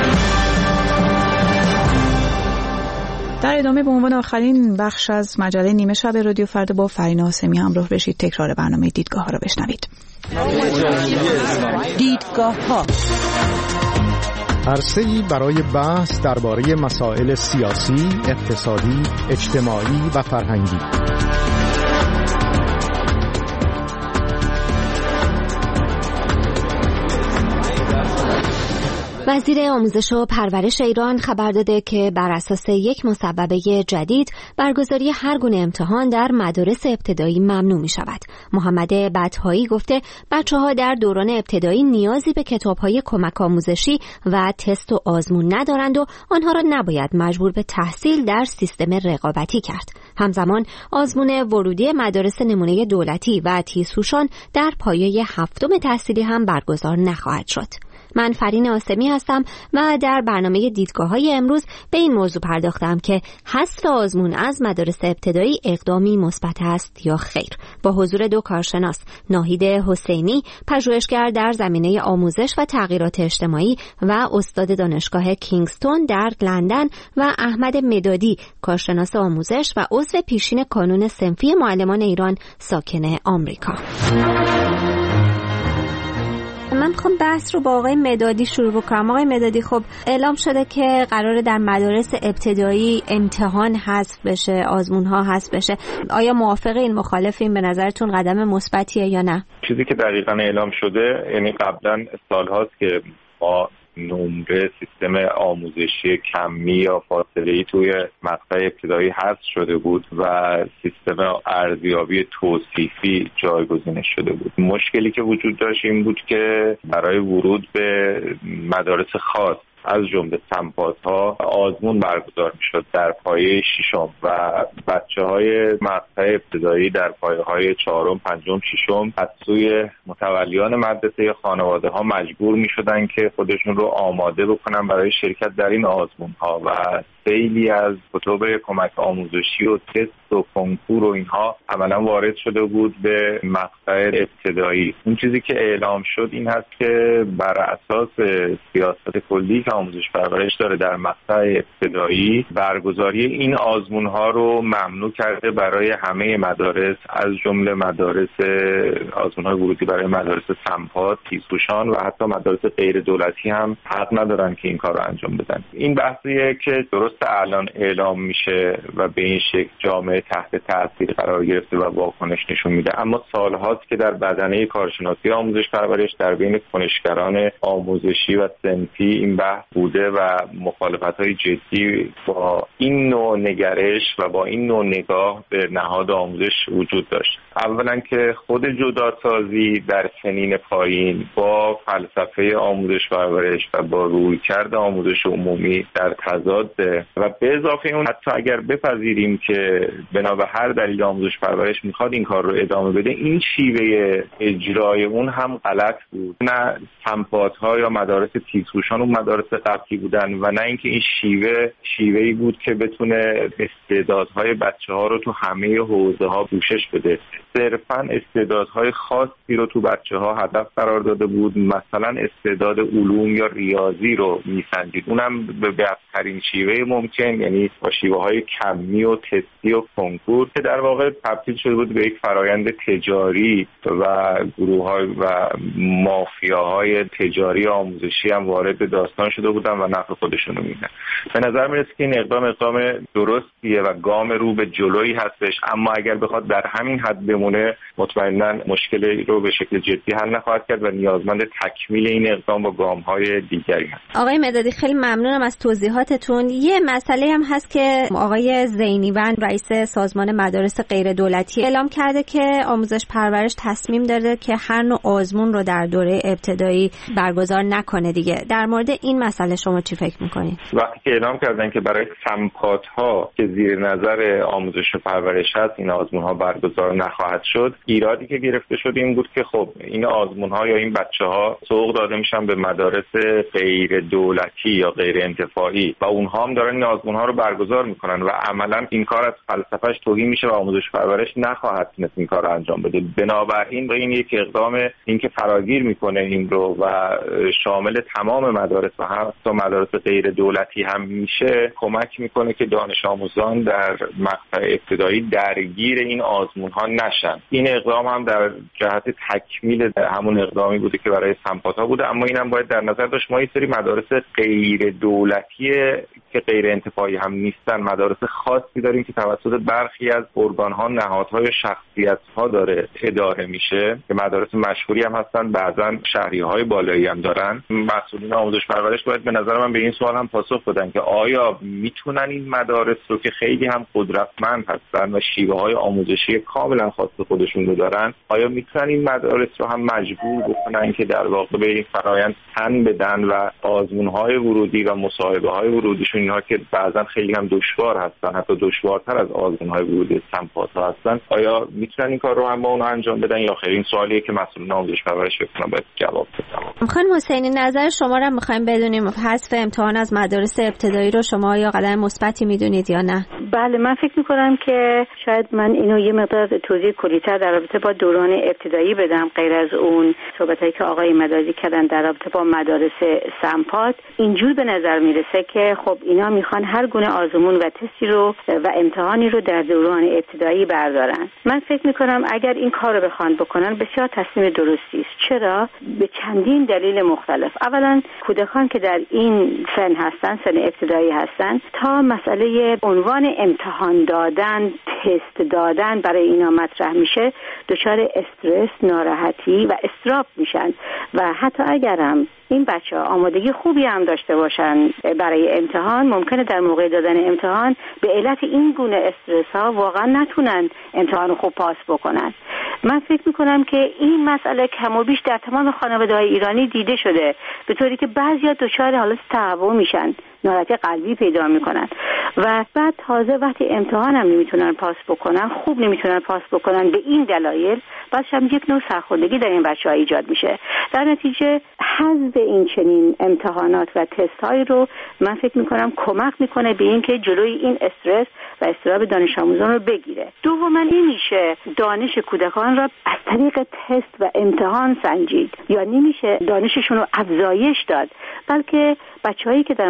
در ادامه به عنوان آخرین بخش از مجله نیمه شب رادیو فردا با فرین هاشمی همراه بشید. تکرار برنامه دیدگاه ها را بشنوید. دیدگاه ها، عرصه‌ای برای بحث درباره مسائل سیاسی، اقتصادی، اجتماعی و فرهنگی. وزیر آموزش و پرورش ایران خبر داده که بر اساس یک مصوبه جدید برگزاری هر گونه امتحان در مدارس ابتدایی ممنوع می شود. محمد بطحایی گفته بچه‌ها در دوران ابتدایی نیازی به کتاب‌های کمک آموزشی و تست و آزمون ندارند و آنها را نباید مجبور به تحصیل در سیستم رقابتی کرد. همزمان آزمون ورودی مدارس نمونه دولتی و تیزهوشان در پایه 7 تحصیلی هم برگزار نخواهد شد. من فرین هاشمی هستم و در برنامه دیدگاه‌های امروز به این موضوع پرداختم که حذف آزمون از مدارس ابتدایی اقدامی مثبت است یا خیر. با حضور 2 کارشناس، ناهید حسینی، پژوهشگر در زمینه آموزش و تغییرات اجتماعی و استاد دانشگاه کینگستون در لندن، و احمد مدادی، کارشناس آموزش و عضو پیشین کانون صنفی معلمان ایران ساکن آمریکا. من میخوام بحث رو با آقای مدادی شروع بکنم. آقای مدادی، خب اعلام شده که قراره در مدارس ابتدایی امتحان حذف بشه، آزمون ها حذف بشه. آیا موافقین، مخالفین؟ به نظرتون قدم مثبتیه یا نه؟ چیزی که دقیقاً اعلام شده، یعنی قبلا سالهاست که ما نمره سیستم آموزشی کمی یا فاصله‌ای توی مقطع ابتدایی حذف شده بود و سیستم ارزیابی توصیفی جایگزین شده بود. مشکلی که وجود داشت این بود که برای ورود به مدارس خاص از جمله سمپات‌ها آزمون برگزار می‌شد در پایه 6م و بچه‌های مقطع ابتدایی در پایه‌های 4م، 5م، 6م از سوی متولیان مدرسه خانواده‌ها مجبور می‌شدن که خودشون رو آماده بکنن برای شرکت در این آزمون‌ها و خیلی از کتب کمک آموزشی و تست و کنکور و اینها عملا وارد شده بود به مقطع ابتدایی. اون چیزی که اعلام شد این هست که بر اساس سیاست کلی که آموزش پرورش داره در مقطع ابتدایی برگزاری این آزمون‌ها رو ممنوع کرده برای همه مدارس، از جمله مدارس آزمون‌های ورودی برای مدارس سمپات، تیزهوشان و حتی مدارس غیر دولتی هم حق ندارن که این کار رو انجام بدن. این بحثیه که درست درسته الان اعلام میشه و به این شکل جامعه تحت تاثیر قرار گرفته و واکنش نشون میده، اما سالهاست که در بدنه کارشناسی آموزش پرورش در بین کنشگران آموزشی و صنفی این بحث بوده و مخالفت‌های جدی با این نوع نگرش و با این نوع نگاه به نهاد آموزش وجود داشت. اولا که خود جداسازی در سنین پایین با فلسفه آموزش پرورش و با رویکرد آموزش عمومی در تضاده و به اضافه اون حتی اگر بپذیریم که بنا به هر دلیل آموزش پرورش میخواد این کار رو ادامه بده، این شیوه اجرای اون هم غلط بود. نه سمپات‌ها یا مدارس تیزهوشان اون مدارس قبلی بودن و نه اینکه این شیوهی بود که بتونه استعدادهای بچه‌ها رو تو همه حوزه‌ها پوشش بده. صرفاً استعدادهای خاصی رو تو بچه‌ها هدف قرار داده بود، مثلا استعداد علوم یا ریاضی رو میسنجید، اونم به بهترین شیوه ممکن، یعنی با شیوه‌های کمی و تستی و کنکور که در واقع تبدیل شده بود به یک فرایند تجاری و گروه‌های و مافیاهای تجاری آموزشی هم وارد داستان شده بودن و نفع خودشونو میدن. به نظر میرسه که این اقدام درستیه و گام رو به جلویی هستش، اما اگر بخواد در همین حد بمونه مطمئناً مشکلی رو به شکل جدی حل نخواهد کرد و نیازمند تکمیل این اقدام با گام‌های دیگری هست. آقای مدادی خیلی ممنونم از توضیحاتتون. یه مسئله هم هست که آقای زینیوند رئیس سازمان مدارس غیر دولتی اعلام کرده که آموزش پرورش تصمیم داره که هر نوع آزمون رو در دوره ابتدایی برگزار نکنه دیگه. در مورد این مسئله شما چی فکر می‌کنید؟ وقتی که اعلام کردن که برای سمپات‌ها که زیر نظر آموزش و پرورش هست این آزمون‌ها برگزار نخواهد شد، ایرادی که گرفته شد این بود که خب این آزمون‌ها یا این بچه‌ها سوق داده میشن به مدارس غیر دولتی یا غیر انتفاعی و اونها هم دارن این آزمون‌ها رو برگزار میکنن و عملاً این کار از فلسفه‌اش توهین میشه و آموزش پرورش نخواهد تونست این کار رو انجام بده. بنابراین این یک اقدام این که فراگیر میکنه این رو و شامل تمام مدارس و حتی مدارس غیر دولتی هم میشه، کمک میکنه که دانش آموزان در مقطع ابتدایی درگیر این آزمون‌ها نشن. این اقدام هم در جهت تکمیل همون اقدامی بوده که برای سمپات‌ها بوده، اما اینم باید در نظر داشت ما یه سری مدارس غیر دولتی که غیر انتفاعی هم نیستن، مدارس خاصی داریم که توسط برخی از ارگان‌ها، نهادها یا شخصیت‌ها داره اداره میشه که مدارس مشهوری هم هستن، بعضا شهریه‌های بالایی هم دارن. مسئولین آموزش پرورش باید به نظر من به این سوال هم پاسخ بدن که آیا میتونن این مدارس رو که خیلی هم قدرتمند هستن و شیوه‌های آموزشی کاملا خاص خودشون رو دارن، آیا میتونن این مدارس رو هم مجبور بکنن که در واقع به این فرآیند تن بدن و آزمون‌های ورودی و مصاحبه‌های ورودیشون اینها که بعضا خیلی هم دشوار هستن، حتی دشوارتر از آزمون‌های ورودی سمپات‌ها هستن، آیا میتونن این کار رو هم با اونها انجام بدن یا خیر؟ این سوالیه که مسئولین آموزش پرورش بکنن باید جواب بدن. خانم حسینی نظر شما رو می‌خوایم بدونیم. حذف امتحان از مدارس ابتدایی رو شما یا قدم مثبتی می‌دونید یا نه؟ بله، من فکر می‌کنم که شاید من اینو یه مقدار توضیح کلی‌تر در رابطه با دوران ابتدایی بدم. غیر از اون صحبتایی که آقای مدادی کردن در رابطه با مدارس سمپات، اینجور به نظر میرسه که خب اینا میخوان هر گونه آزمون و تستی رو و امتحانی رو در دوران ابتدایی بردارن. من فکر میکنم اگر این کار رو بخوان بکنن بسیار تصمیم درستی است. چرا؟ به چندین دلیل مختلف. اولا کودکان که در این سن هستن، سن ابتدایی هستن، تا مسئله عنوان امتحان دادن، تست دادن برای اینا مطرح میشه، دچار استرس، ناراحتی و اضطراب میشن و حتی اگرم این بچه‌ها آمادگی خوبی هم داشته باشن برای امتحان، ممکنه در موقع دادن امتحان به علت این گونه استرس ها واقعا نتونن امتحان خوب پاس بکنن. من فکر میکنم که این مسئله کم و بیش در تمام خانواده‌های ایرانی دیده شده، به طوری که بعضیا دچار حالت تهوع میشن، ناراحتی قلبی پیدا میکنن و بعد تازه وقتی امتحان هم نمیتونن پاس بکنن، خوب نمیتونن پاس بکنن به این دلایل، بعدش هم یک نوع سرخوردگی در این بچه‌ها ایجاد میشه. در نتیجه حذف این چنین امتحانات و تست‌هایی رو من فکر میکنم کمک میکنه به این که جلوی این استرس و اضطراب دانش آموزان رو بگیره. دوما نمیشه دانش کودکان را از طریق تست و امتحان سنجید یا نمیشه دانششون رو افزایش داد، بلکه بچه‌هایی که در مدرسه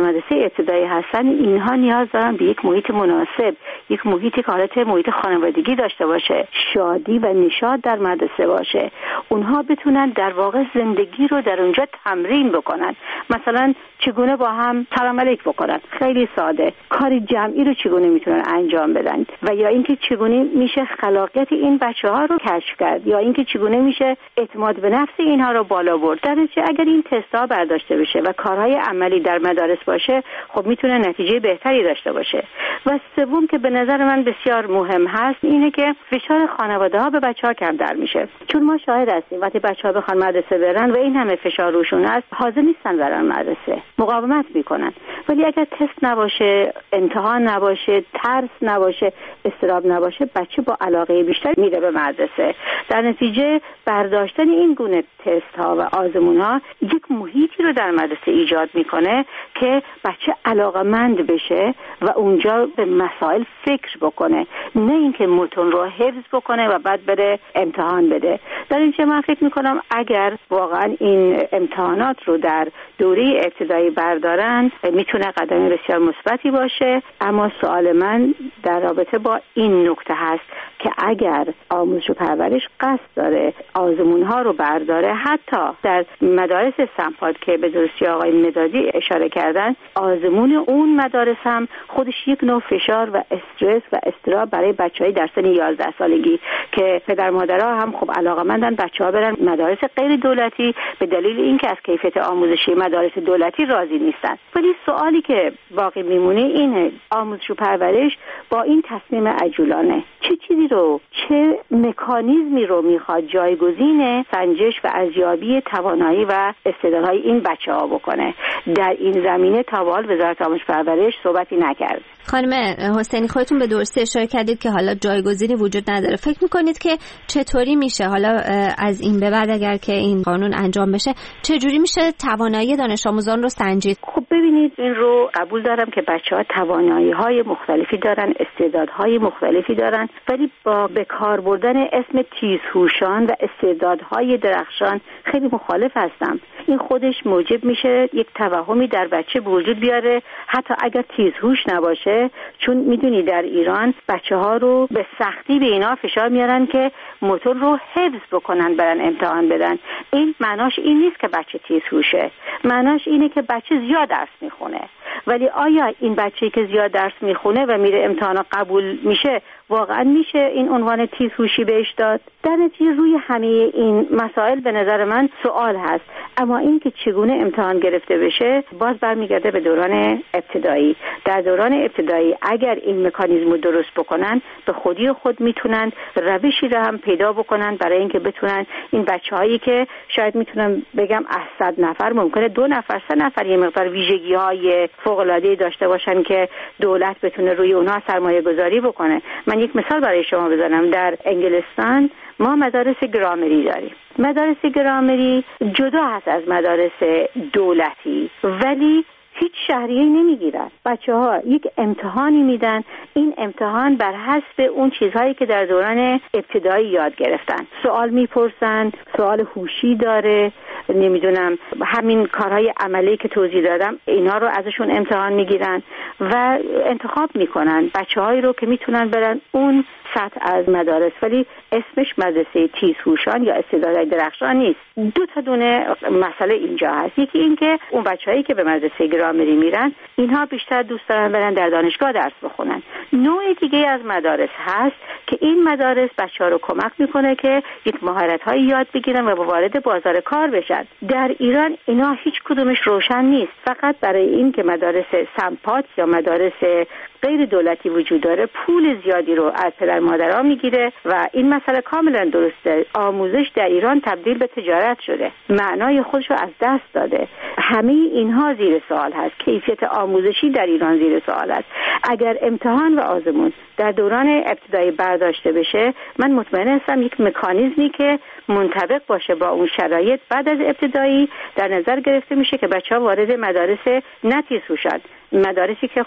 ابتدایی هستن، اینها نیاز دارن به یک محیط مناسب، یک محیطی که حالت محیط خانوادگی داشته باشه، شادی و نشاط در مدرسه باشه، اونها بتونن در واقع زندگی رو در اونجا تمرین بکنن. مثلا چگونه با هم سلام علیک بکنن، خیلی ساده. کار جمعی رو چگونه میتونن انجام بدن و یا اینکه چگونه میشه خلاقیت این بچه‌ها رو کشف کرد، یا اینکه چگونه میشه اعتماد به نفس اینها رو بالا برد. در نتیجه اگر این تست‌ها برداشته بشه و کارهای عملی در مدارس باشه، خب میتونه نتیجه بهتری داشته باشه. و سوم که به نظر من بسیار مهم هست اینه که فشار خانواده‌ها به بچه‌ها کمتر میشه. چون ما شاهد هستیم وقتی بچه‌ها بخوان مدرسه برن و این همه فشار روشون هست، حاضر نیستن برن مدرسه، مقاومت میکنن. ولی اگر تست نباشه، امتحان نباشه، ترس نباشه، اضطراب نباشه، بچه با علاقه بیشتر میره به مدرسه. در نتیجه برداشتن این گونه تست ها و آزمون ها یک محیطی رو در مدرسه ایجاد میکنه که بچه علاقه‌مند بشه و اونجا به مسائل فکر بکنه، نه اینکه متن رو حفظ بکنه و بعد بره امتحان بده. در اینجا من فکر میکنم اگر واقعا این امتحانات رو در دوره ابتدایی بردارن میتونه قدم بسیار مثبتی باشه. اما سوال من در رابطه با این نکته هست که اگر آموزش و پرورش قصد داره آزمون ها رو برداره، حتی در مدارس سمپاد که به درستی آقای مدادی اشاره کردن، آزمون اون مدارس هم خودش یک نوع فشار و استرس و اضطراب برای بچهای در سن 11 سالگی که پدر مادرها هم خب علاقه‌مندن بچه‌ها برن مدارس غیر دولتی به دلیل اینکه از کیفیت آموزشی مدارس دولتی راضی نیستن. ولی سوالی که باقی میمونه اینه، آموزش و پرورش با این تصمیم عجولانه چه چیزی رو، چه مکانیزمی رو میخواد جایگزین سنجش و ارزیابی توانایی و استعدادهای این بچه‌ها بکنه؟ در این زمینه تا به حال وزارت آموزش و پرورش صحبتی نکرد. خانم حسینی خودتون به درستی اشاره کردید که حالا جایگزینی وجود نداره. فکر میکنید که چطوری میشه حالا از این به بعد اگر که این قانون انجام بشه چجوری میشه توانایی دانش آموزان رو سنجید؟ خب ببینید، این رو قبول دارم که بچه‌ها توانایی‌های مختلفی دارن، استعدادهای مختلفی دارن، ولی با به کار بردن اسم تیزهوشان و استعدادهای درخشان خیلی مخالف هستم. این خودش موجب میشه یک توهمی در بچه به وجود بیاره حتی اگر تیزهوش نباشه، چون میدونی در ایران بچه‌ها رو به سختی به اینا فشار میارن که متن رو حفظ بکنن برن امتحان بدن. این معناش این نیست که بچه تیزهوشه، معناش اینه که بچه زیاد درس میخونه. ولی آیا این بچه‌ای که زیاد درس میخونه و میره امتحان قبول میشه، واقعا میشه این عنوان تیزهوشی بهش داد؟ در نتیجه روی همه این مسائل به نظر من سوال هست. اما این که چگونه امتحان گرفته بشه باز برمیگرده به دوران ابتدایی. در دوران ابتدایی اگر این مکانیزم رو درست بکنن، به خودی خود میتونن روشی رو هم پیدا بکنن برای اینکه بتونن این بچه‌هایی که شاید میتونم بگم از 100 نفر ممکنه 2 نفر 3 نفر یه مقدار ویژگی‌های فوق‌العاده‌ای داشته باشن که دولت بتونه روی اونها سرمایه‌گذاری بکنه. من یک مثال برای شما بزنم. در انگلستان ما مدارس گرامری داریم. مدارس گرامری جدا هست از مدارس دولتی، ولی هیچ شهریه نمیگیرن. بچه‌ها یک امتحانی میدن، این امتحان بر حسب اون چیزهایی که در دوران ابتدایی یاد گرفتن. سوال میپرسن، سوال هوشی داره، نمیدونم همین کارهای عملی که توضیح دادم اینا رو ازشون امتحان میگیرن و انتخاب میکنن بچه‌هایی رو که میتونن برن اون سطح از مدارس. ولی اسمش مدرسه تیزهوشان یا استعدادهای درخشان نیست. دو دونه مسئله اینجا هست. یکی این که اون بچه‌هایی که به مدرسه گرامری میرن اینها بیشتر دوست دارن برن در دانشگاه درس بخونن. نوع دیگه از مدارس هست که این مدارس بچه‌ها رو کمک میکنه که یک مهارت‌هایی یاد بگیرن و وارد بازار کار بشن. در ایران اینا هیچ کدومش روشن نیست. فقط برای این که مدارس سمپات یا مدارس غیر دولتی وجود داره پول زیادی رو از پدر مادرها میگیره و این مسئله کاملا درسته. آموزش در ایران تبدیل به تجارت شده، معنای خودش رو از دست داده. همه اینها زیر سوال هست. کیفیت آموزشی در ایران زیر سوال است. اگر امتحان و آزمون در دوران ابتدایی برداشته بشه، من مطمئن هستم یک مکانیزمی که منطبق باشه با اون شرایط بعد از ابتدایی در نظر گرفته میشه که بچه‌ها وارد مدارس نتیزهوشن، مدارسی که خب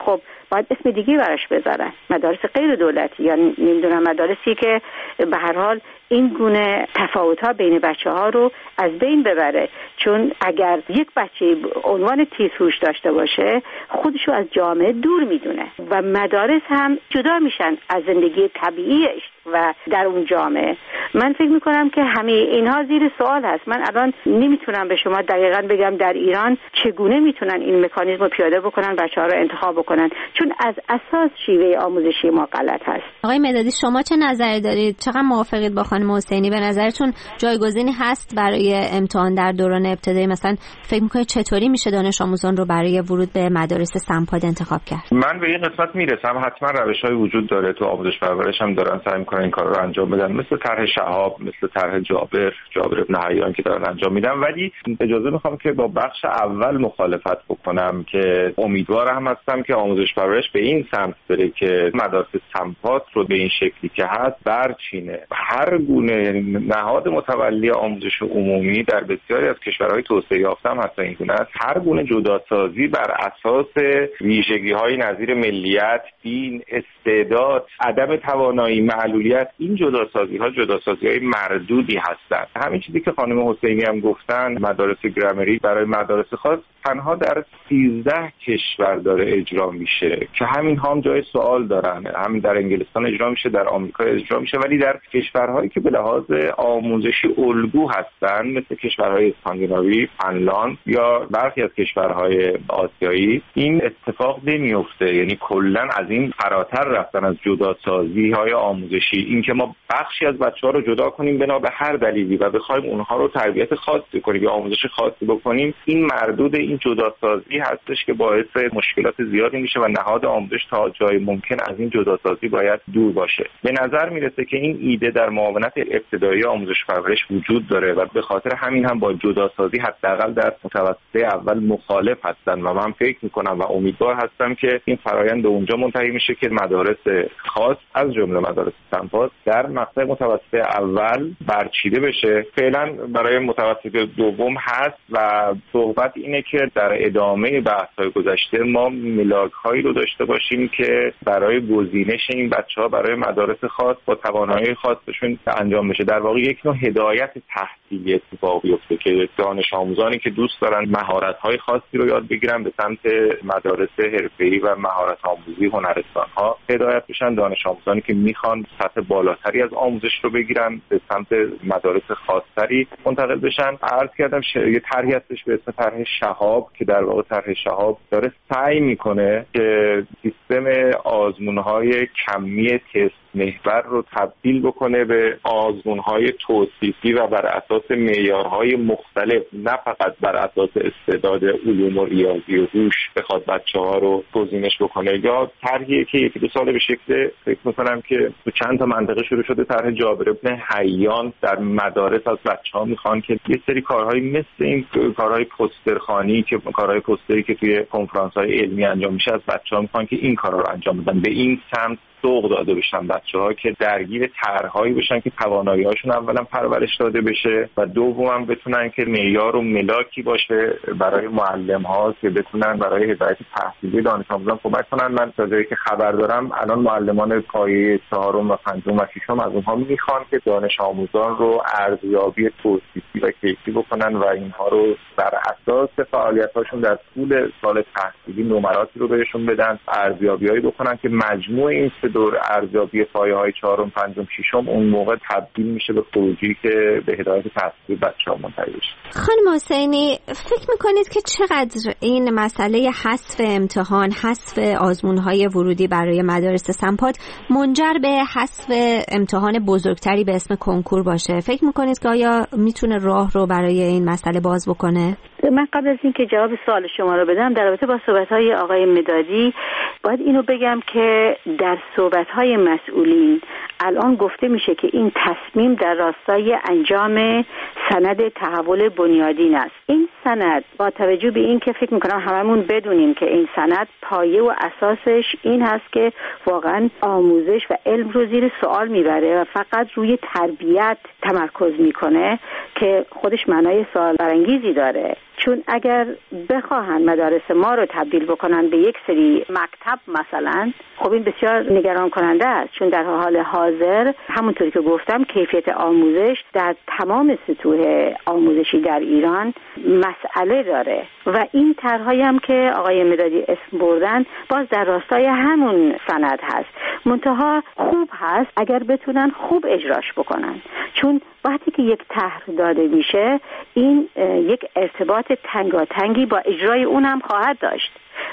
باید اسم دیگه براش بذارن، مدارس غیر دولتی یا نمیدونم مدارسی که به هر حال این گونه تفاوت‌ها بین بچه‌ها رو از بین ببره. چون اگر یک بچه عنوان تیزهوش داشته باشه خودشو از جامعه دور میدونه و مدارس هم جدا میشن از زندگی طبیعیش و در اون جامعه. من فکر میکنم که همه اینها زیر سوال هست. من الان نمیتونم به شما دقیقاً بگم در ایران چگونه میتونن این مکانیزم رو پیاده بکنن، بچه‌ها رو انتخاب بکنن، چون از اساس شیوه آموزشی ما غلط هست. آقای مدادی شما چه نظری دارید؟ چقدر موافقید با خانم حسینی؟ به نظرتون جایگزینی هست برای امتحان در دوران ابتدایی؟ مثلا فکر میکنید چطوری میشه دانش آموزان رو برای ورود به مدارس سمپاد انتخاب کرد؟ من به این قسمت میرسم. حتما روش‌های وجود داره، تو آموزش پرورش هم دارن سعی میکنن این کارا رو انجام بدن، مثل طرح شهاب، مثل طرح جابر ابن حیان که دارن انجام میدن. ولی اجازه میخوام که با بخش اول مخالفت بکنم که امیدوارم هستم که آموزش پرورش به این سمت بره که مدارس سمپاد رو به این شکلی که هست برچینه. هر گونه نهاد متولی آموزش عمومی در بسیاری از کشورهای توسعه یافته هم حتی این گونه است، هر گونه جداسازی بر اساس ویژگی‌های نظیر ملیت، دین، استعداد، عدم توانایی، معلولیت، این جداسازی‌های مردودی هستند. همین چیزی که خانم حسینی هم گفتن، مدارس گرامری برای مدارس خاص تنها در 13 کشور داره اجرا میشه که همین هم جای سوال دارن. همین در انگلستان اجرا میشه، در آمریکا اجرا میشه، ولی در کشورهایی که به لحاظ آموزشی الگو هستن مثل کشورهای اسکاندیناوی، فنلاند یا برخی از کشورهای آسیایی این اتفاق نمیفته. یعنی کلا از این فراتر رفتن از جداسازی‌های آموزشی، اینکه ما بخشی از بچه‌ها رو جدا کنیم بنا به هر دلیلی و بخوایم اونها رو تربیت خاصی کنیم یا آموزش خاصی بکنیم، این مردود این جداسازی هستش که باعث مشکلات زیادی میشه و نهاد آموزش تا جای ممکن از این جداسازی باید دور باشه. به نظر میرسه که این ایده در معاونت ابتدایی آموزش پرورش وجود داره و به خاطر همین هم با جداسازی حداقل در متوسطه اول مخالف هستن و من فکر میکنم و امیدوار هستم که این فرآیند به اونجا منتهی میشه که مدارس خاص از جمله مدارس سمپاد در مقطع متوسطه اول برچیده بشه. فعلا برای متوسطه دوم هست و صحبت اینه که در ادامه بحث‌های گذشته ما ملاک‌هایی رو داشته باشیم که برای گزینش این بچه‌ها برای مدارس خاص با توانایی خاصشون انجام بشه. در واقع یک نوع هدایت تحصیلی اتفاق بیفته که دانش آموزانی که دوست دارن مهارت‌های خاصی رو یاد بگیرن به سمت مدارس حرفه‌ای و مهارت آموزی هنرستان‌ها هدایت بشن، دانش آموزانی که میخوان سطح بالاتری از آموزش رو بگیرن به سمت مدارس خاص‌تری منتقل بشن. عرض کردم یه طرحی هستش به اسم طرح شهاب که در واقع طرح شهاب داره سعی میکنه که سیستم آزمون‌های کمی تست محور رو تبدیل بکنه به آزمون‌های توصیفی و بر اساس معیارهای مختلف، نه فقط بر اساس استعداد علوم و ریاضی و هوش بخواد بچه‌ها رو گزینش بکنه. یا طرحی که یکی دو سال به شکل فکر می‌کنم که تو چند تا منطقه شروع شده، طرح جابر ابن حیان در مدارس از بچه‌ها میخوان که یه سری کارهایی مثل این کارهای پوسترخوانی که کارهای پوستری که توی کنفرانس‌های علمی انجام میشه از بچه‌ها میخوان که این کارا رو انجام بدن. به این سمت سوق داده بشن بچه‌ها که درگیر طرح‌هایی بشن که توانایی‌هاشون اولا پرورش داده بشه و دوماً بتونن که معیار و ملاکی باشه برای معلم‌ها که بتونن برای هدایت تحصیلی دانش آموزان کمک کنن. من تا جایی که خبر دارم الان معلمان پایه 4 و 5 و 6 از اونها میخوان که دانش آموزان رو ارزیابی توصیفی و کیفی بکنن و اینها رو بر اساس فعالیت‌هاشون در طول سال تحصیلی نمراتی رو بهشون بدن، ارزیابی‌هایی بکنن که مجموع این دور ارزیابی پایه‌های 4 5 6 اون موقع تبدیل میشه به خروجی که به هدایت تحصیلی بچه‌ها منتهی بشه. خانم حسینی فکر میکنید که چقدر این مسئله حذف امتحان، حذف آزمون‌های ورودی برای مدارس سمپاد منجر به حذف امتحان بزرگتری به اسم کنکور باشه؟ فکر میکنید که آیا میتونه راه رو برای این مسئله باز بکنه؟ من قبل از اینکه جواب سوال شما رو بدم در رابطه با صحبت‌های آقای مدادی باید اینو بگم که در صحبت‌های مسئولین الان گفته میشه که این تصمیم در راستای انجام سند تحول بنیادین است. این سند با توجه به این که فکر میکنم هممون بدونیم که این سند پایه و اساسش این هست که واقعا آموزش و علم رو زیر سوال میبره و فقط روی تربیت تمرکز میکنه که خودش معنای سوال برانگیزی داره. چون اگر بخواهن مدارس ما رو تبدیل بکنن به یک سری مکتب مثلا، خب این بسیار نگران کننده است، چون در حال حاضر همونطوری که گفتم کیفیت آموزش در تمام سطوح آموزشی در ایران مسئله داره و این طرحی هم که آقای مدادی اسم بردن باز در راستای همون سند هست. منتها خوب هست اگر بتونن خوب اجراش بکنن، چون وقتی که یک طرح داده میشه این یک ارتباط تنگاتنگی با اجرای اون هم خواهد داشت.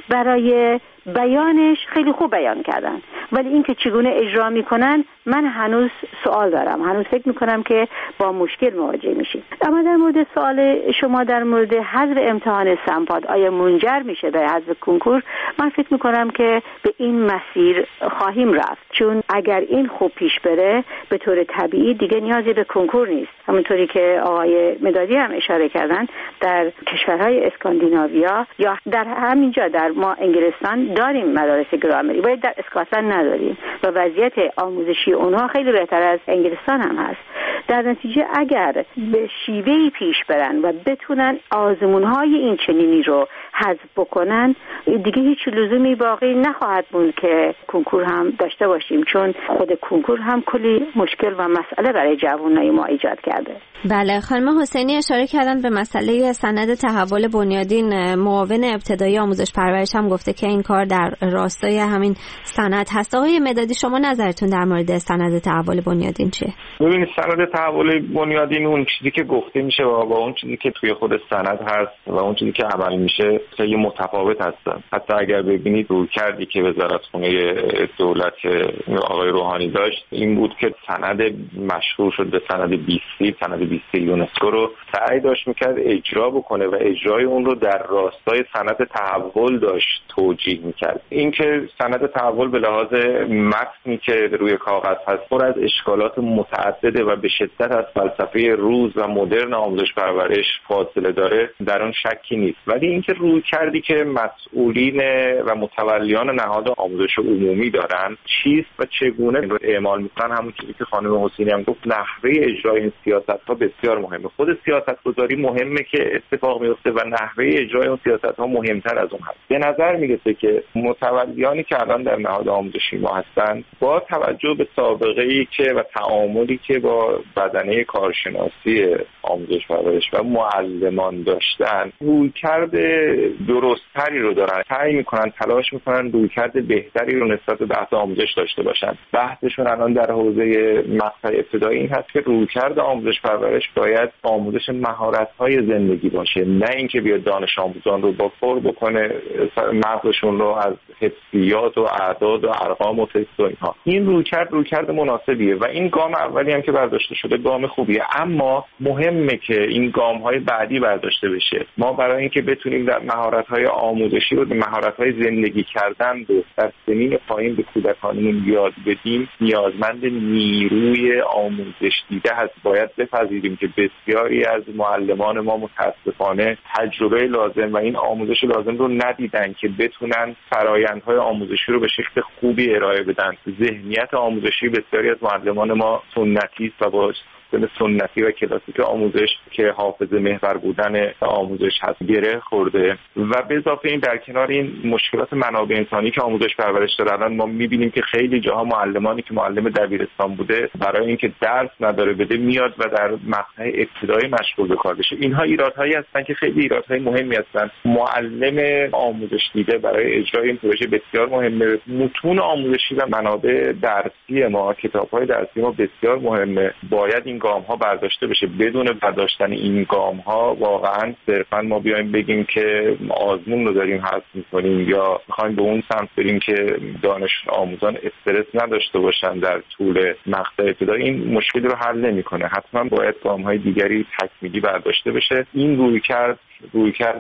برای بیانش خیلی خوب بیان کردن، ولی اینکه چگونه اجرا میکنن من هنوز سوال دارم، هنوز فکر میکنم که با مشکل مواجه میشیم. اما در مورد سوال شما در مورد حذف امتحان سمپاد آیا منجر میشه به حذف کنکور، من فکر میکنم که به این مسیر خواهیم رفت، چون اگر این خوب پیش بره به طور طبیعی دیگه نیازی به کنکور نیست. همونطوری که آقای مدادی هم اشاره کردن در کشورهای اسکاندیناویا یا در همینجا در ما انگلستان داریم مدارس گرامری، ولی در اسکاتلند نداریم و وضعیت آموزشی اونها خیلی بهتر از انگلستان هم هست. در نتیجه اگر به شیوهی پیش برن و بتونن آزمونهای این چنینی رو حذف بکنن دیگه هیچ لزومی باقی نخواهد بود که کنکور هم داشته باشیم، چون خود کنکور هم کلی مشکل و مسئله برای جوانای ما ایجاد کرده. بله، خانم حسینی اشاره کردن به مسئله سند تحول بنیادین. معاون ابتدایی آموزش پرورش هم گفته که این کار در راستای همین سند هست. آقای مدادی شما نظرتون در مورد سند تحول بنیادین چیه؟ ببینید سند تحول بنیادین اون چیزی که گفته میشه و با اون چیزی که توی خود سند هست و اون چیزی که عمل میشه خیلی متفاوت هستن. حتی اگر ببینید رویکردی که وزارتخونه دولت آقای روحانی داشت این بود که سند مشهور شد به سند 20 سند 20 یونسکو رو سعی داشت میکرد اجرا بکنه و اجرای اون رو در راستای سند تحول داشت توجیه میکرد. این که سند تحول به لحاظ متنی که روی کاغذ هست پر از اشکالات متعدده و به شدت از فلسفه روز و مدرن آموزش پرورش فاصله داره در اون شکی نیست، ولی اینکه روی کردی که مسئولین و متولیان نهاد آموزش عمومی دارن چیست و چگونه رو اعمال میکنن، همون چیزی که خانم حسینی هم گفت نحوه اجرای این سیاست‌ها بسیار مهمه. خود سیاست‌گذاری مهمه که اتفاق میفته و نحوه اجرای اون سیاست‌ها مهمتر از اون هست. به نظر میرسه که متولیانی که الان در نهاد آموزشی ما هستن با توجه به سابقه‌ای که و تعاملی که با بدنه کارشناسی آموزش پرورش و معلمان داشتن رویکرد درست‌تری رو دارن، سعی میکنن تلاش میکنن رویکرد بهتری رو نسبت به بحث آموزش داشته باشن. بحثشون الان در حوزه مقطع ابتدایی این هست که رویکرد آموزش پرورش باید آموزش مهارت‌های زندگی باشه، نه اینکه بیاد دانش آموزان رو با پر بکنه مغزشون رو از حسیات و اعداد و ارقام و تست و اینها. این رویکرد مناسبیه و این گام اولی هم که برداشته شده گام خوبیه، اما مهمه که این گام‌های بعدی برداشته بشه. ما برای اینکه بتونیم در مهارت‌های آموزشی و مهارت‌های زندگی کردن رو در سنین پایین به کودکانمون یاد بدیم نیازمند نیروی آموزش دیده هست. باید بپذیریم که بسیاری از معلمان ما متاسفانه تجربه لازم و این آموزش لازم رو ندیدن که بتونن فرآیندهای آموزشی رو به شکل خوبی ارائه بدن. ذهنیت آموزشی بسیاری از معلمان ما سنتی است و با سنتی و کلاسیک آموزش که حافظه محور بودن آموزش هست گره خورده و به اضافه این در کنار این مشکلات منابع انسانی که آموزش پرورش دارن ما می‌بینیم که خیلی جاها معلمانی که معلم دبیرستان بوده برای اینکه درس نداره بده میاد و در مقطع ابتدایی مشغول به کار بشه. اینها ایرادهایی هستن که خیلی ایرادهای مهمی هستن. معلم آموزش دیده برای اجرای این پروژه بسیار مهمه. متون آموزشی و منابع درسی ما، کتاب‌های درسی ما بسیار مهمه. باید این گام‌ها برداشته بشه. بدون برداشتن این گام‌ها واقعاً صرفاً ما بیایم بگیم که آزمون رو داریم حذف می‌کنیم یا می‌خوایم به اون سمت بریم که دانش آموزان استرس نداشته باشن در طول مقطع ابتدایی، این مشکل رو حل نمی‌کنه. حتماً باید گام‌های دیگری تکمیلی برداشته بشه. این رویکرد رویکرد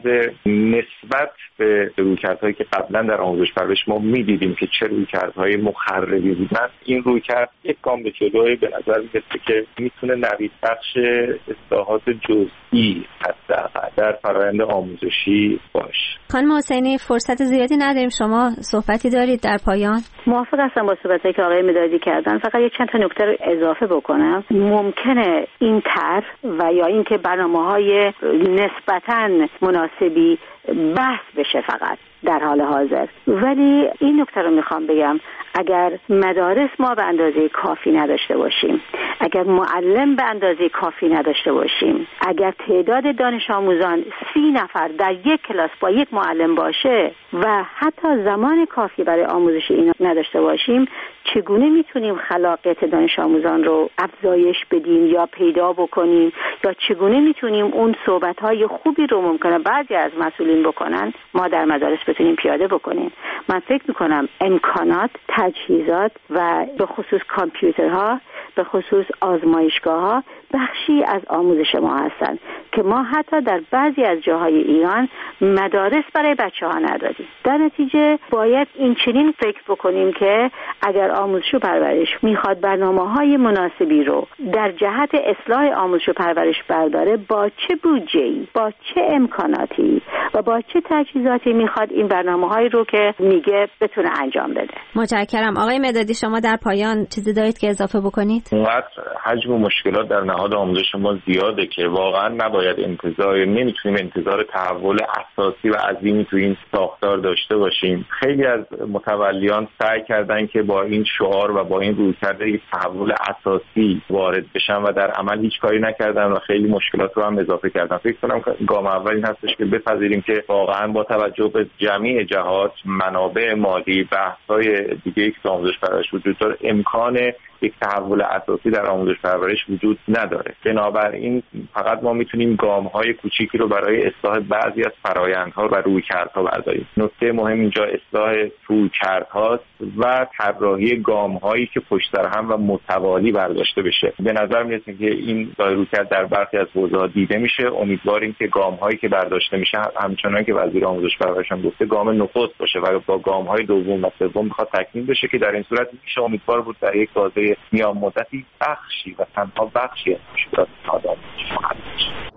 نسبت به رویکردهایی که قبلا در آموزش پرورش ما می‌دیدیم که چه رویکردهای مخربی بودن، این رویکرد یک گام به جلوی به نظر میاد که میتونه نوید بخش اصلاحات جزئی حداقل در فرآیند آموزشی باشه. خانم حسینی فرصت زیادی نداریم، شما صحبتی دارید در پایان؟ موافق هستم با صحبتایی که آقای مدادی کردن. فقط یک چند تا نکته رو اضافه بکنم. ممکنه این طرح و یا اینکه برنامه‌های نسبتاً مناسبی بحث بشه فقط در حال حاضر، ولی این نکته رو میخوام بگم، اگر مدارس ما به اندازه کافی نداشته باشیم، اگر معلم به اندازه کافی نداشته باشیم، اگر تعداد دانش آموزان 30 نفر در یک کلاس با یک معلم باشه و حتی زمان کافی برای آموزش اینا نداشته باشیم، چگونه میتونیم خلاقیت دانش آموزان رو افزایش بدیم یا پیدا بکنیم، یا چگونه میتونیم اون صحبت‌های خوبی رو ممکنه بعضی از مسئولین بکنن ما در مدارس بتونیم پیاده بکنیم. من فکر میکنم امکانات، تجهیزات و به خصوص کامپیوترها، به خصوص آزمایشگاه‌ها بخشی از آموزش ما هستند که ما حتی در بعضی از جاهای ایران مدارس برای بچه‌ها نداریم. در نتیجه باید این چنین فکر بکنیم که اگر آموزش و پرورش میخواد برنامه‌های مناسبی رو در جهت اصلاح آموزش و پرورش برداره، با چه بودجه‌ای، با چه امکاناتی و با چه تجهیزاتی میخواد این برنامه‌هایی رو که میگه بتونه انجام بده. متشکرم. آقای مدادی شما در پایان چیزی دارید که اضافه بکنید؟ اونقدر حجم و مشکلات در نهاد آموزش ما زیاده که واقعا نباید نمیتونیم انتظار تحول اساسی و عظیمی تو این ساختار داشته باشیم. خیلی از متولیان سعی کردن که با این شعار و با این رویکرد تحول اساسی وارد بشن و در عمل هیچ کاری نکردن و خیلی مشکلات رو هم اضافه کردن. فکر کنم گام اول این هستش که بپذیریم که واقعا با توجه به جمعی جهات، منابع مالی، بحث‌های دیگه که آموزش پرورش وجود داره، امکان یک تحول اساسی در آموزش پرورش وجود نداره. بنابراین فقط ما میتونیم گام‌های کوچیکی رو برای اصلاح بعضی از فرآیندها و رویکردها برداریم. نکته مهم اینجا اصلاح رویکردهاست و طراحی گام‌هایی که پشت سر هم و متوالی برداشته بشه. به نظر میاد که این رویکرد در برخی از حوزه‌ها دیده میشه. امیدواریم که گام‌هایی که برداشته میشه همچنان که وزیر آموزش پرورش هم گفته گام نخست باشه و با گام‌های دوم و سوم بخواد تکمیل بشه که در این صورت میشه امیدوار بود در یک بازه میان مدتی بخشی و تنها بخشی از مشکلات آدم حل بشه.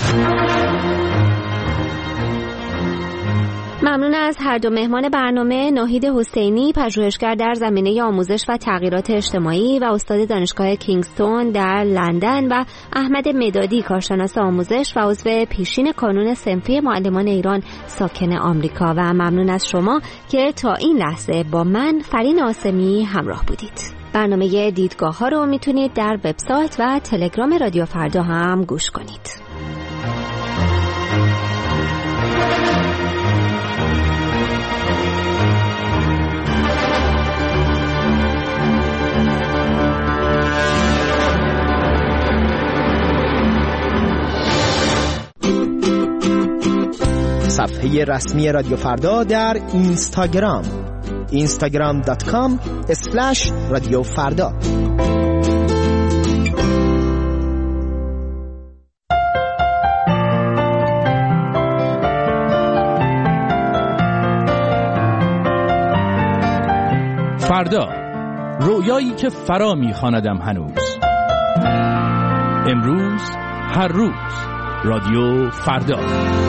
ممنون از هر دو مهمان برنامه، ناهید حسینی پژوهشگر در زمینه آموزش و تغییرات اجتماعی و استاد دانشگاه کینگستون در لندن و احمد مدادی کارشناس آموزش و عضو پیشین کانون صنفی معلمان ایران ساکن آمریکا، و ممنون از شما که تا این لحظه با من فرین آسمی همراه بودید. برنامه دیدگاه ها رو میتونید در وبسایت و تلگرام رادیو فردا هم گوش کنید. صفحه رسمی رادیو فردا در اینستاگرام instagram.com/رادیو فردا. فردا، رویایی که فرا می‌خواندم هنوز. امروز، هر روز، رادیو فردا.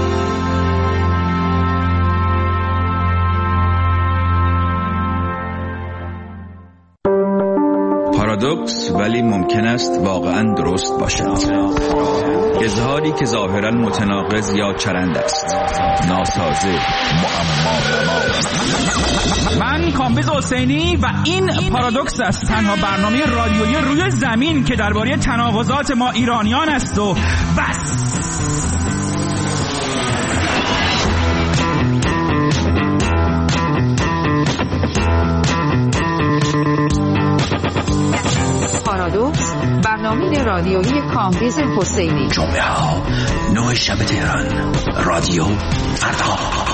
پارادوکس ولی ممکن است واقعا درست باشد. اظهاری که ظاهرا متناقض یا چرند است، ناسازه، معما. من کامبیز حسینی و این پارادوکس است، تنها برنامه رادیویی روی زمین که درباره تناقضات ما ایرانیان است و بس. پارادوکس، برنامه رادیویی کامبیز حسینی. جمعه ها 9 شب تهران، رادیو فردا.